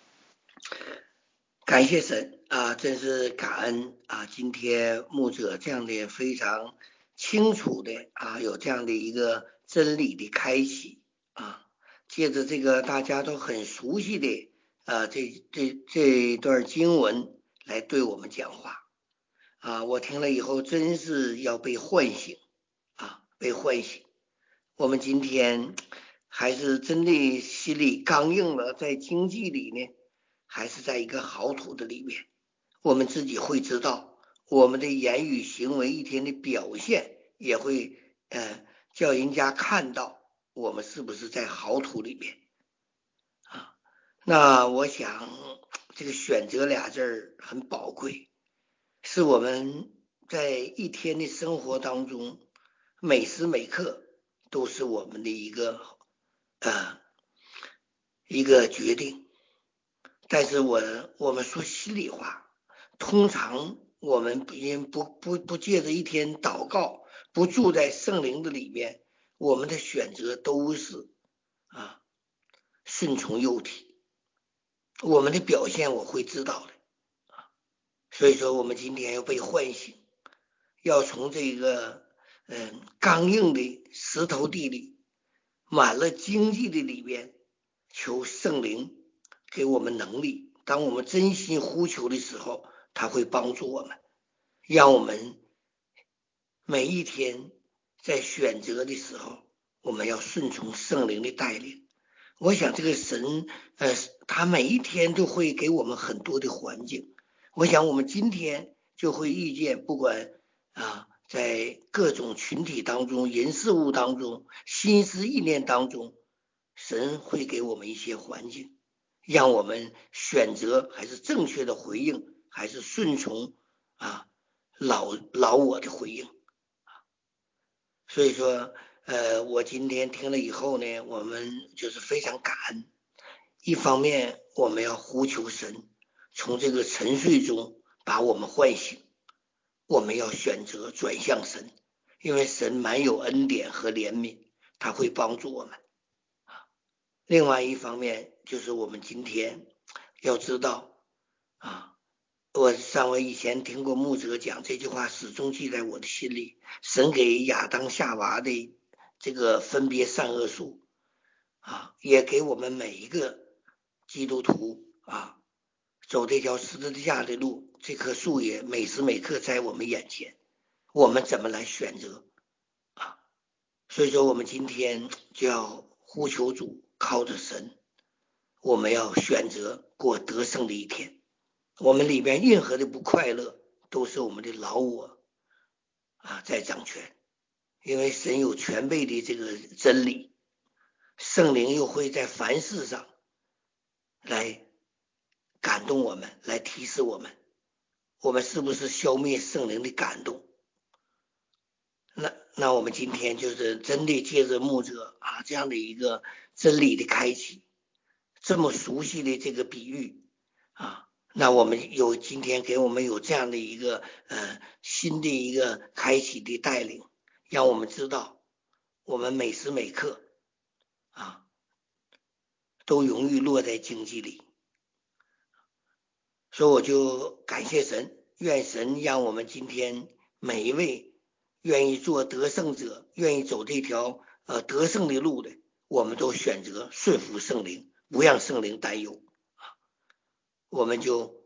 感谢神啊，真是感恩啊！今天牧者这样的非常清楚的啊，有这样的一个真理的开启啊，借着这个大家都很熟悉的啊这这这段经文来对我们讲话啊，我听了以后真是要被唤醒啊，被唤醒。我们今天还是真的心里刚硬了，在经济里呢，还是在一个好土的里面，我们自己会知道，我们的言语行为一天的表现也会呃叫人家看到我们是不是在好土里面啊。那我想这个选择俩字儿很宝贵，是我们在一天的生活当中每时每刻都是我们的一个呃一个决定。但是我我们说心里话，通常我们因不不不借着一天祷告，不住在圣灵的里面，我们的选择都是啊顺从幼体，我们的表现我会知道的啊。所以说我们今天要被唤醒，要从这个嗯刚硬的石头地里，满了荆棘的里边，求圣灵给我们能力。当我们真心呼求的时候，他会帮助我们，让我们每一天在选择的时候，我们要顺从圣灵的带领。我想这个神呃，他每一天都会给我们很多的环境。我想我们今天就会遇见，不管啊在各种群体当中，人事物当中，心思意念当中，神会给我们一些环境，让我们选择还是正确的回应，还是顺从啊老老我的回应。所以说呃，我今天听了以后呢，我们就是非常感恩。一方面我们要呼求神从这个沉睡中把我们唤醒，我们要选择转向神，因为神满有恩典和怜悯，他会帮助我们。另外一方面就是我们今天要知道啊，我上回以前听过牧者讲这句话，始终记在我的心里。神给亚当夏娃的这个分别善恶树啊，也给我们每一个基督徒啊走这条十字架的路，这棵树也每时每刻在我们眼前，我们怎么来选择啊？所以说我们今天就要呼求主，靠着神，我们要选择过得胜的一天。我们里边任何的不快乐都是我们的老我啊在掌权，因为神有全备的这个真理，圣灵又会在凡事上来感动我们，来提示我们，我们是不是消灭圣灵的感动。那那我们今天就是真的借着牧者啊这样的一个真理的开启，这么熟悉的这个比喻啊，那我们有今天给我们有这样的一个呃新的一个开启的带领，让我们知道我们每时每刻啊都容易落在荆棘里。所以我就感谢神，愿神让我们今天每一位愿意做得胜者，愿意走这条呃得胜的路的，我们都选择顺服圣灵，不让圣灵担忧。我们就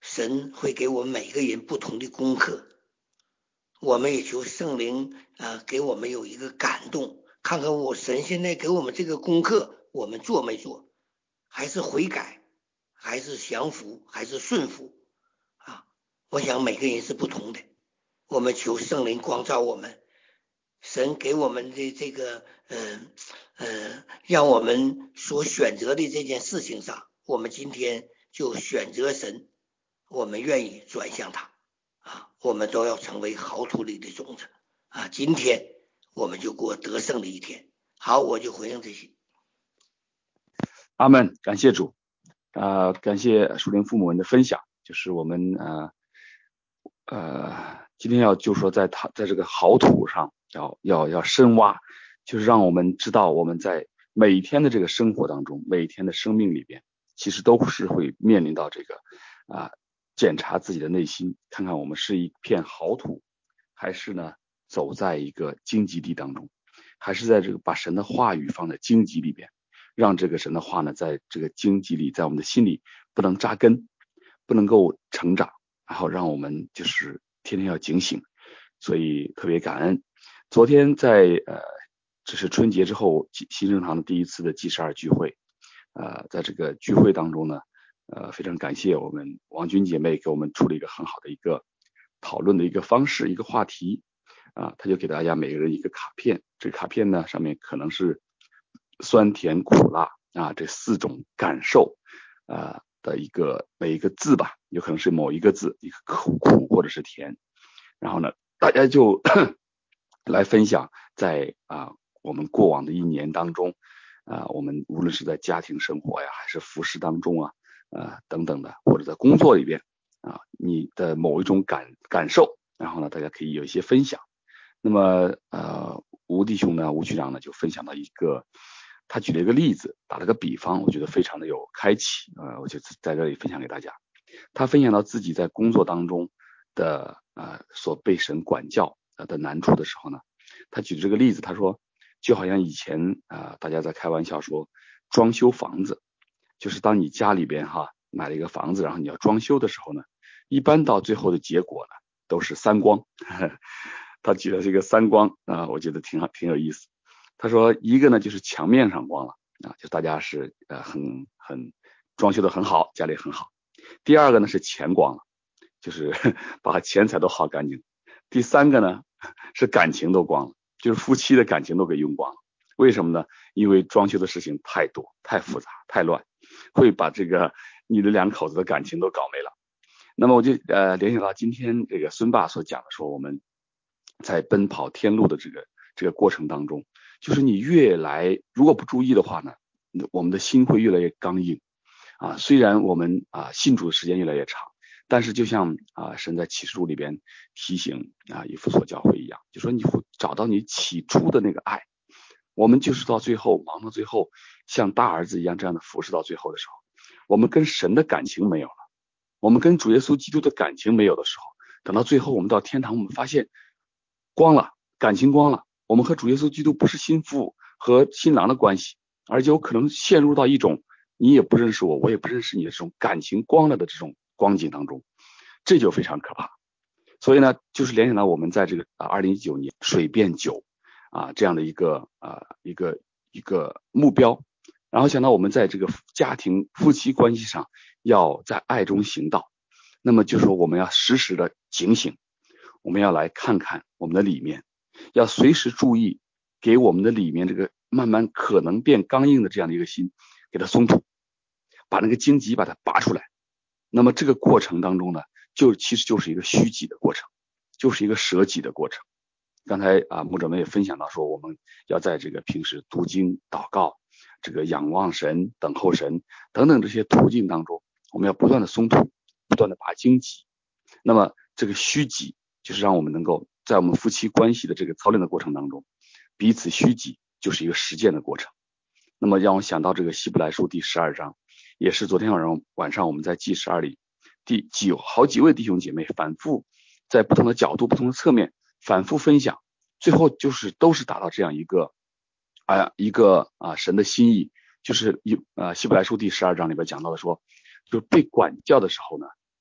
神会给我们每个人不同的功课，我们也求圣灵啊、呃、给我们有一个感动，看看我神现在给我们这个功课我们做没做，还是悔改，还是降服，还是顺服啊？我想每个人是不同的，我们求圣灵光照我们，神给我们的这个呃呃，让我们所选择的这件事情上，我们今天就选择神，我们愿意转向他啊，我们都要成为好土里的种子啊！今天我们就过得胜的一天。好，我就回应这些。 阿们，感谢主，啊、呃，感谢属灵父母们的分享，就是我们呃呃今天要就说在他在这个好土上要要要深挖，就是让我们知道我们在每一天的这个生活当中，每一天的生命里边，其实都是会面临到这个啊、呃、检查自己的内心，看看我们是一片好土，还是呢走在一个荆棘地当中，还是在这个把神的话语放在荆棘里边，让这个神的话呢在这个荆棘里，在我们的心里不能扎根，不能够成长，然后让我们就是天天要警醒。所以特别感恩昨天在呃这是春节之后新生堂的第一次的G十二聚会，呃在这个聚会当中呢，呃非常感谢我们王军姐妹给我们出了一个很好的一个讨论的一个方式，一个话题啊，他就给大家每个人一个卡片，这个卡片呢上面可能是酸甜苦辣啊这四种感受啊的一个每一个字吧，有可能是某一个字，一个苦苦或者是甜，然后呢大家就来分享在啊我们过往的一年当中啊，我们无论是在家庭生活呀，还是服饰当中啊，呃等等的，或者在工作里边啊，你的某一种感感受，然后呢，大家可以有一些分享。那么呃，吴弟兄呢，吴局长呢就分享到一个，他举了一个例子，打了个比方，我觉得非常的有开启，呃，我就在这里分享给大家。他分享到自己在工作当中的呃所被神管教的难处的时候呢，他举这个例子，他说就好像以前啊、呃、大家在开玩笑说装修房子，就是当你家里边哈买了一个房子，然后你要装修的时候呢，一般到最后的结果呢都是三光。他举的这个三光啊、呃，我觉得挺好，挺有意思。他说一个呢就是墙面上光了啊，就大家是呃很很装修的很好，家里很好。第二个呢是钱光了，就是把钱财都耗干净。第三个呢是感情都光了，就是夫妻的感情都给用光了。为什么呢？因为装修的事情太多、太复杂、太乱，会把这个你的两口子的感情都搞没了。那么我就呃联想到今天这个孙爸所讲的说，我们在奔跑天路的这个这个过程当中，就是你越来如果不注意的话呢，我们的心会越来越刚硬啊。虽然我们啊信主的时间越来越长，但是就像啊神在启示录里边提醒啊以弗所教会一样，就说你会找到你起初的那个爱。我们就是到最后忙到最后，像大儿子一样这样的服侍到最后的时候，我们跟神的感情没有了，我们跟主耶稣基督的感情没有的时候，等到最后我们到天堂，我们发现光了，感情光了，我们和主耶稣基督不是心腹和新郎的关系，而且有可能陷入到一种你也不认识我，我也不认识你的这种感情光了的这种光景当中，这就非常可怕。所以呢，就是联想到我们在这个啊二零一九年水变酒啊这样的一个啊一个一个目标，然后想到我们在这个家庭夫妻关系上要在爱中行道，那么就说我们要时时的警醒，我们要来看看我们的里面，要随时注意给我们的里面这个慢慢可能变刚硬的这样的一个心给它松土，把那个荆棘把它拔出来。那么这个过程当中呢，就其实就是一个虚己的过程，就是一个舍己的过程。刚才啊牧者们也分享到说，我们要在这个平时读经祷告，这个仰望神等候神等等这些途径当中，我们要不断的松土，不断的拔荆棘。那么这个虚己就是让我们能够在我们夫妻关系的这个操练的过程当中，彼此虚己就是一个实践的过程。那么让我想到这个希伯来书第十二章，也是昨天晚上晚上我们在记十二里第几好几位弟兄姐妹反复在不同的角度不同的侧面反复分享，最后就是都是达到这样一个啊一个啊神的心意，就是一啊希伯来书第十二章里边讲到的说，就是被管教的时候呢，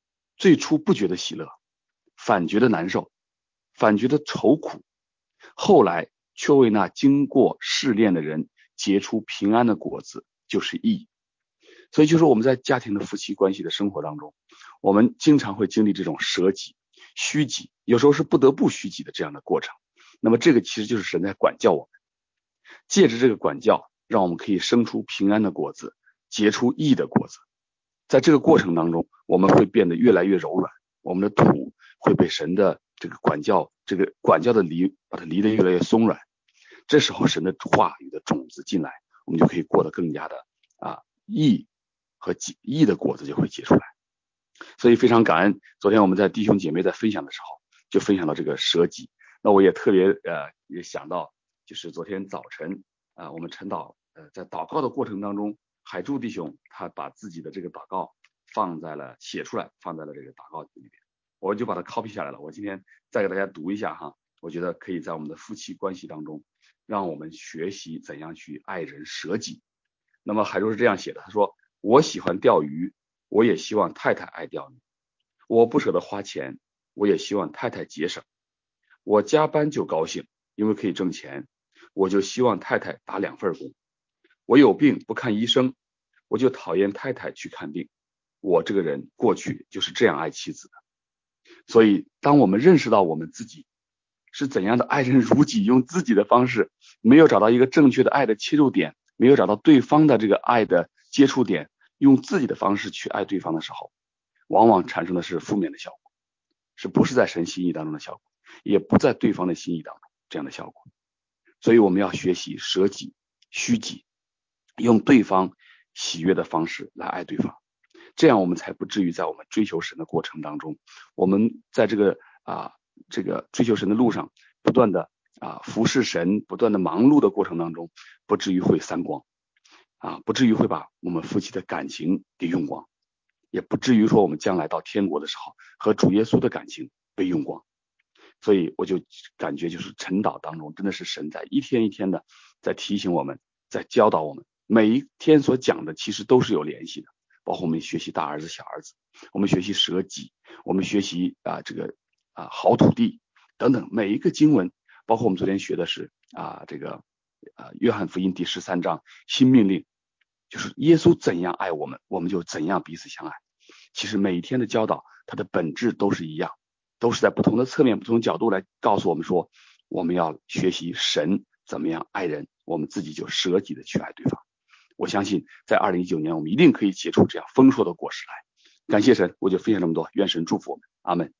最初不觉得喜乐，反觉得难受，反觉得愁苦，后来却为那经过试炼的人结出平安的果子，就是义。所以就是我们在家庭的夫妻关系的生活当中，我们经常会经历这种舍己、虚己，有时候是不得不虚己的这样的过程。那么这个其实就是神在管教我们，借着这个管教，让我们可以生出平安的果子，结出义的果子。在这个过程当中，我们会变得越来越柔软，我们的土会被神的这个管教，这个管教的犁把它犁得越来越松软。这时候神的话语的种子进来，我们就可以过得更加的啊义和义的果子就会结出来。所以非常感恩，昨天我们在弟兄姐妹在分享的时候，就分享到这个舍己。那我也特别呃也想到，就是昨天早晨啊、呃，我们晨祷呃在祷告的过程当中，海柱弟兄他把自己的这个祷告放在了写出来，放在了这个祷告里面，我就把它 copy 下来了。我今天再给大家读一下哈，我觉得可以在我们的夫妻关系当中，让我们学习怎样去爱人舍己。那么海柱是这样写的，他说：我喜欢钓鱼，我也希望太太爱钓鱼；我不舍得花钱，我也希望太太节省；我加班就高兴，因为可以挣钱，我就希望太太打两份工；我有病不看医生，我就讨厌太太去看病。我这个人过去就是这样爱妻子的。所以当我们认识到我们自己是怎样的爱人如己，用自己的方式，没有找到一个正确的爱的切入点，没有找到对方的这个爱的接触点，用自己的方式去爱对方的时候，往往产生的是负面的效果，是不是在神心意当中的效果，也不在对方的心意当中这样的效果。所以我们要学习舍己、虚己，用对方喜悦的方式来爱对方，这样我们才不至于在我们追求神的过程当中，我们在这个啊这个追求神的路上不断的啊服侍神，不断的忙碌的过程当中，不至于会散光啊，不至于会把我们夫妻的感情给用光，也不至于说我们将来到天国的时候和主耶稣的感情被用光。所以我就感觉就是晨祷当中真的是神在一天一天的在提醒我们，在教导我们，每一天所讲的其实都是有联系的，包括我们学习大儿子小儿子，我们学习舍己，我们学习啊这个啊好土地等等，每一个经文，包括我们昨天学的是啊这个啊约翰福音第十三章新命令，就是耶稣怎样爱我们，我们就怎样彼此相爱。其实每一天的教导它的本质都是一样，都是在不同的侧面不同角度来告诉我们说，我们要学习神怎么样爱人，我们自己就舍己的去爱对方。我相信在二零一九年我们一定可以结出这样丰硕的果实来。感谢神，我就分享这么多，愿神祝福我们，阿们。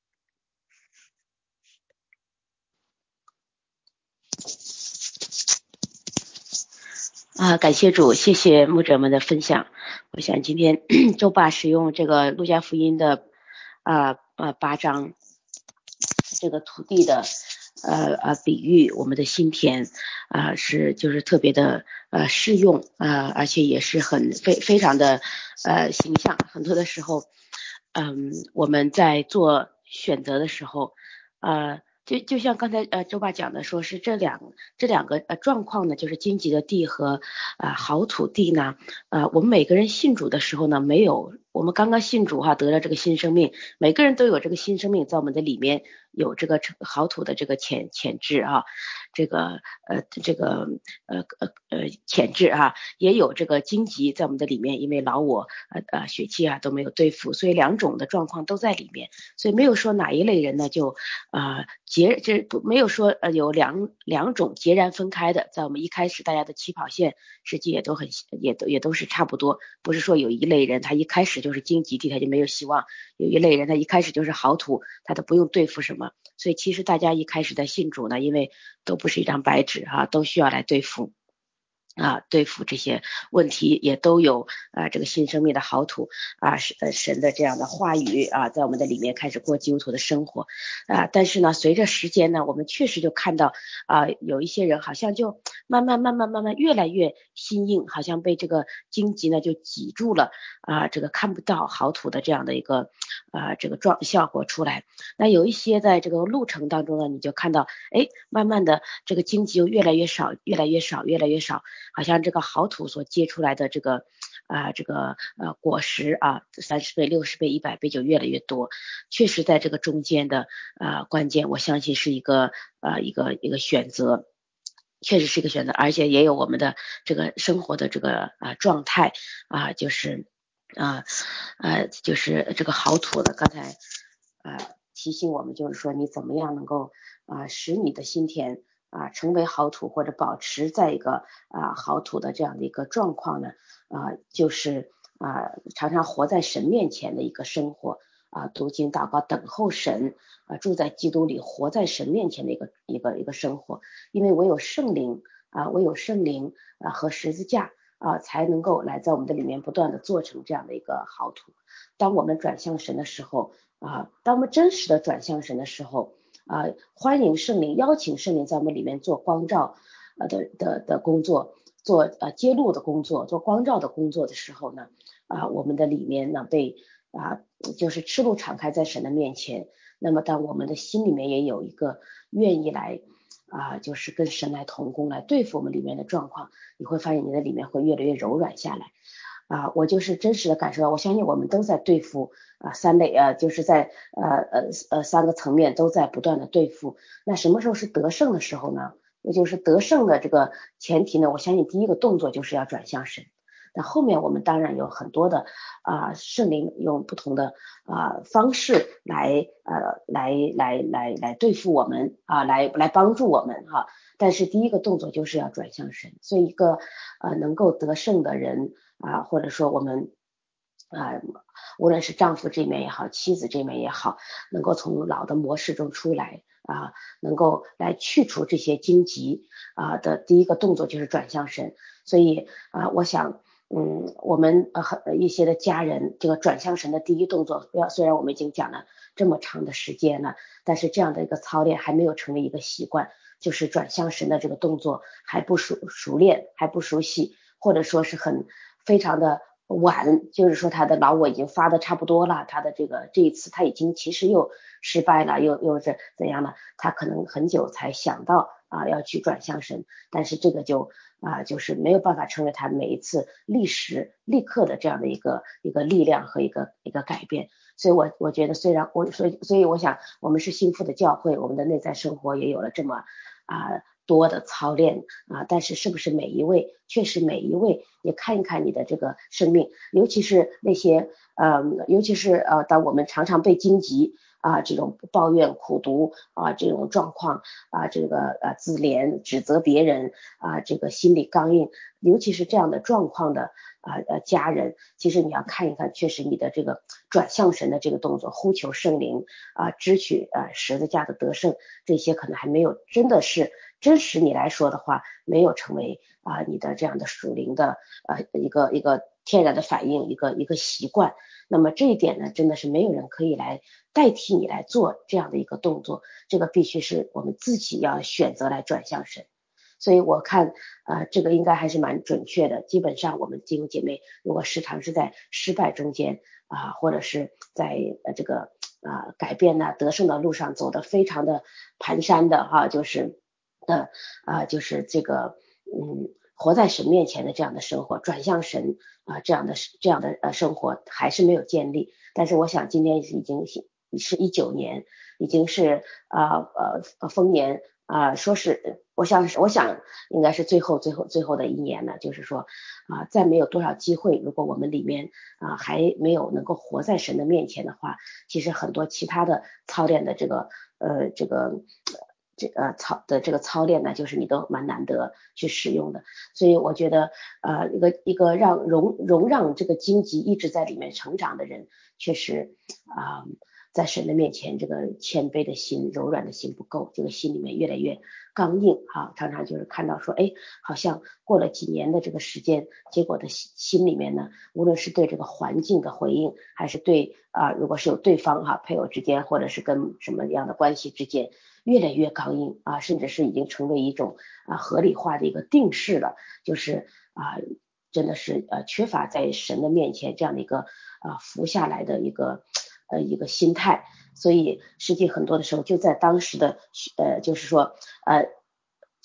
啊，感谢主，谢谢牧者们的分享。我想今天周爸使用这个路加福音的啊啊八章这个土地的呃呃比喻，我们的心田啊、呃、是就是特别的呃适用啊、呃，而且也是很非非常的呃形象。很多的时候，嗯，我们在做选择的时候，呃。就就像刚才呃周爸讲的，说是这两这两个呃状况呢，就是荆棘的地和呃好土地呢，呃我们每个人信主的时候呢，没有我们刚刚信主哈，得了这个新生命，每个人都有这个新生命在我们的里面有这个好土的这个潜潜质啊，这个呃这个呃呃呃潜质啊，也有这个荆棘在我们的里面，因为老我呃呃血气啊都没有对付，所以两种的状况都在里面，所以没有说哪一类人呢就呃截这不没有说呃有两两种截然分开的，在我们一开始大家的起跑线实际也都很也都也都是差不多，不是说有一类人他一开始就是荆棘地他就没有希望，有一类人他一开始就是好土他都不用对付什么，所以其实大家一开始在信主呢，因为都不是一张白纸哈、啊，都需要来对付。啊，对付这些问题也都有啊，这个新生命的好土啊，神神的这样的话语啊，在我们的里面开始过基督徒的生活啊。但是呢，随着时间呢，我们确实就看到啊，有一些人好像就慢慢慢慢慢慢越来越心硬，好像被这个荆棘呢就挤住了啊，这个看不到好土的这样的一个啊这个状效果出来。那有一些在这个路程当中呢，你就看到，哎，慢慢的这个荆棘又越来越少，越来越少，越来越少。好像这个好土所结出来的这个啊这个呃果实啊，三十倍、六十倍、一百倍就越来越多。确实在这个中间的啊关键，我相信是一个呃一个一个选择。确实是一个选择，而且也有我们的这个生活的这个啊状态啊，就是啊呃就是这个好土的，刚才啊提醒我们，就是说你怎么样能够啊使你的心田啊成为好土，或者保持在一个啊好土的这样的一个状况呢，啊就是啊常常活在神面前的一个生活。啊，读经祷告，等候神，啊，住在基督里，活在神面前的一个一个一个生活。因为唯有圣灵啊，唯有圣灵啊和十字架啊，才能够来在我们的里面不断的做成这样的一个好土。当我们转向神的时候啊，当我们真实的转向神的时候啊，欢迎圣灵，邀请圣灵在我们里面做光照呃的的的工作，做呃揭露的工作，做光照的工作的时候呢，啊，我们的里面呢被啊，就是赤露敞开在神的面前。那么当我们的心里面也有一个愿意来啊，就是跟神来同工，来对付我们里面的状况，你会发现你的里面会越来越柔软下来。啊，我就是真实的感受到，我相信我们都在对付啊三类啊，就是在呃呃呃三个层面都在不断的对付。那什么时候是得胜的时候呢？也就是得胜的这个前提呢，我相信第一个动作就是要转向神。那后面我们当然有很多的啊，圣灵用不同的啊方式来呃来来来来对付我们啊，来来帮助我们哈。但是第一个动作就是要转向神，所以一个呃能够得胜的人啊，或者说我们啊，无论是丈夫这面也好，妻子这面也好，能够从老的模式中出来啊，能够来去除这些荆棘啊的第一个动作就是转向神。所以啊，我想。嗯，我们呃很一些的家人，这个转向神的第一动作，要虽然我们已经讲了这么长的时间了，但是这样的一个操练还没有成为一个习惯，就是转向神的这个动作还不熟熟练，还不熟悉，或者说是很非常的晚，就是说他的老我已经发的差不多了，他的这个这一次他已经其实又失败了，又又是怎样呢？他可能很久才想到啊要去转向神，但是这个就啊就是没有办法成为他每一次立时立刻的这样的一个一个力量和一个一个改变。所以我我觉得虽然我所以所以我想我们是幸福的教会，我们的内在生活也有了这么啊多的操练啊，但是是不是每一位确实每一位也看一看你的这个生命，尤其是那些呃尤其是呃当我们常常被荆棘啊这种抱怨苦毒啊这种状况啊这个呃自怜指责别人啊这个心理刚硬，尤其是这样的状况的啊呃家人，其实你要看一看，确实你的这个转向神的这个动作，呼求圣灵啊支取啊十字架的得胜，这些可能还没有真的是真实你来说的话，没有成为啊你的这样的属灵的呃一个一个天然的反应，一个一个习惯。那么这一点呢，真的是没有人可以来代替你来做这样的一个动作，这个必须是我们自己要选择来转向神。所以我看呃这个应该还是蛮准确的，基本上我们弟兄姐妹如果时常是在失败中间啊、呃，或者是在呃这个啊、呃、改变呢得胜的路上走得非常的蹒跚的哈，就是的啊、呃、就是这个嗯活在神面前的这样的生活，转向神啊、呃、这样的这样的呃生活还是没有建立。但是我想今天已经是一九年，已经是啊呃呃丰年啊、呃、说是我想我想应该是最后最后最后的一年了，就是说啊、呃、再没有多少机会，如果我们里面啊、呃、还没有能够活在神的面前的话，其实很多其他的操练的这个呃这个这个操的这个操练呢，就是你都蛮难得去使用的。所以我觉得呃一个一个让容容让这个荆棘一直在里面成长的人，确实啊、呃在神的面前，这个谦卑的心、柔软的心不够，这个心里面越来越刚硬啊。常常就是看到说，哎，好像过了几年的这个时间，结果的心心里面呢，无论是对这个环境的回应，还是对啊、呃，如果是有对方哈、啊、配偶之间，或者是跟什么样的关系之间，越来越刚硬啊，甚至是已经成为一种啊合理化的一个定式了，就是啊。真的是呃缺乏在神的面前这样的一个啊服下来的一个呃一个心态，所以实际很多的时候就在当时的呃就是说呃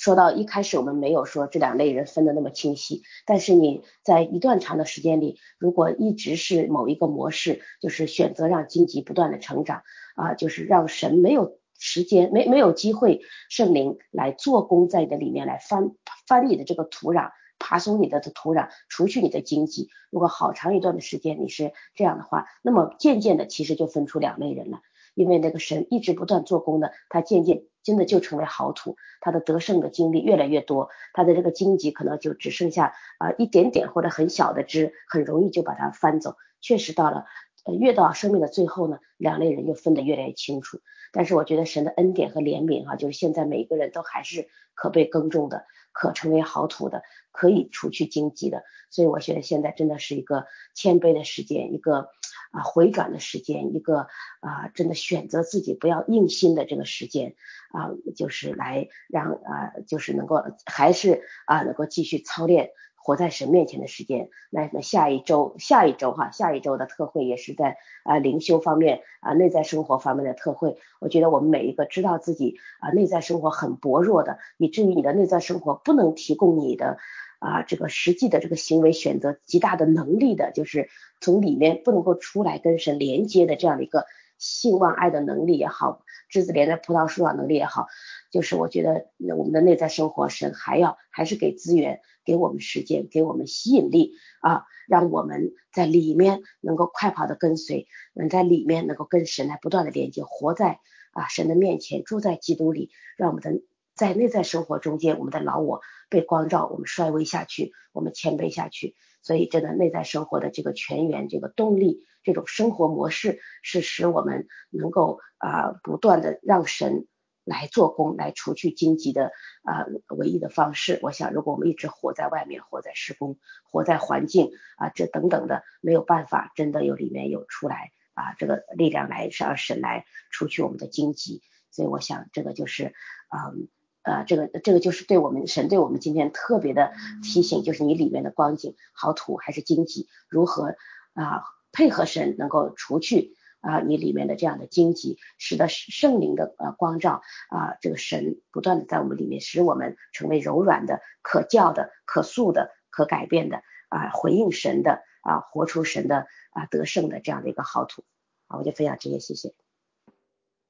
说到一开始我们没有说这两类人分得那么清晰，但是你在一段长的时间里，如果一直是某一个模式，就是选择让荆棘不断的成长啊，就是让神没有时间没没有机会圣灵来做工在你的里面，来翻翻你的这个土壤，爬松你的土壤，除去你的荆棘。如果好长一段的时间你是这样的话，那么渐渐的其实就分出两类人了，因为那个神一直不断做工的，他渐渐真的就成为好土，他的得胜的经历越来越多，他的这个荆棘可能就只剩下啊、呃、一点点或者很小的枝，很容易就把它翻走。确实到了呃越到生命的最后呢，两类人又分得越来越清楚。但是我觉得神的恩典和怜悯啊，就是现在每一个人都还是可被耕种的，可成为好土的，可以除去荆棘的。所以我觉得现在真的是一个谦卑的时间，一个啊回转的时间，一个啊真的选择自己不要硬心的这个时间啊，就是来让啊就是能够还是啊能够继续操练活在神面前的时间。那那下一周下一周哈下一周的特会也是在啊灵修方面啊内在生活方面的特会。我觉得我们每一个知道自己啊内在生活很薄弱的，以至于你的内在生活不能提供你的啊这个实际的这个行为选择极大的能力的，就是从里面不能够出来跟神连接的这样的一个信望爱的能力也好，枝子连在葡萄树上能力也好，就是我觉得我们的内在生活神还要还是给资源，给我们时间，给我们吸引力啊，让我们在里面能够快跑的跟随，能在里面能够跟神来不断的连接，活在啊神的面前，住在基督里，让我们的在内在生活中间，我们的老我被光照，我们衰微下去，我们谦卑下去。所以真的内在生活的这个泉源，这个动力，这种生活模式是使我们能够啊、呃、不断的让神来做工，来除去荆棘的啊、呃、唯一的方式。我想如果我们一直活在外面，活在施工，活在环境啊、呃、这等等的，没有办法真的有里面有出来啊、呃、这个力量来让神来除去我们的荆棘。所以我想这个就是嗯呃，这个这个就是对我们神对我们今天特别的提醒，就是你里面的光景好土还是荆棘，如何啊、呃、配合神能够除去啊、呃、你里面的这样的荆棘，使得圣灵的呃光照啊、呃、这个神不断的在我们里面，使我们成为柔软的、可教的、可塑的、可改变的啊、呃、回应神的啊、呃、活出神的啊、呃、得胜的这样的一个好土。好，我就分享这些，谢谢。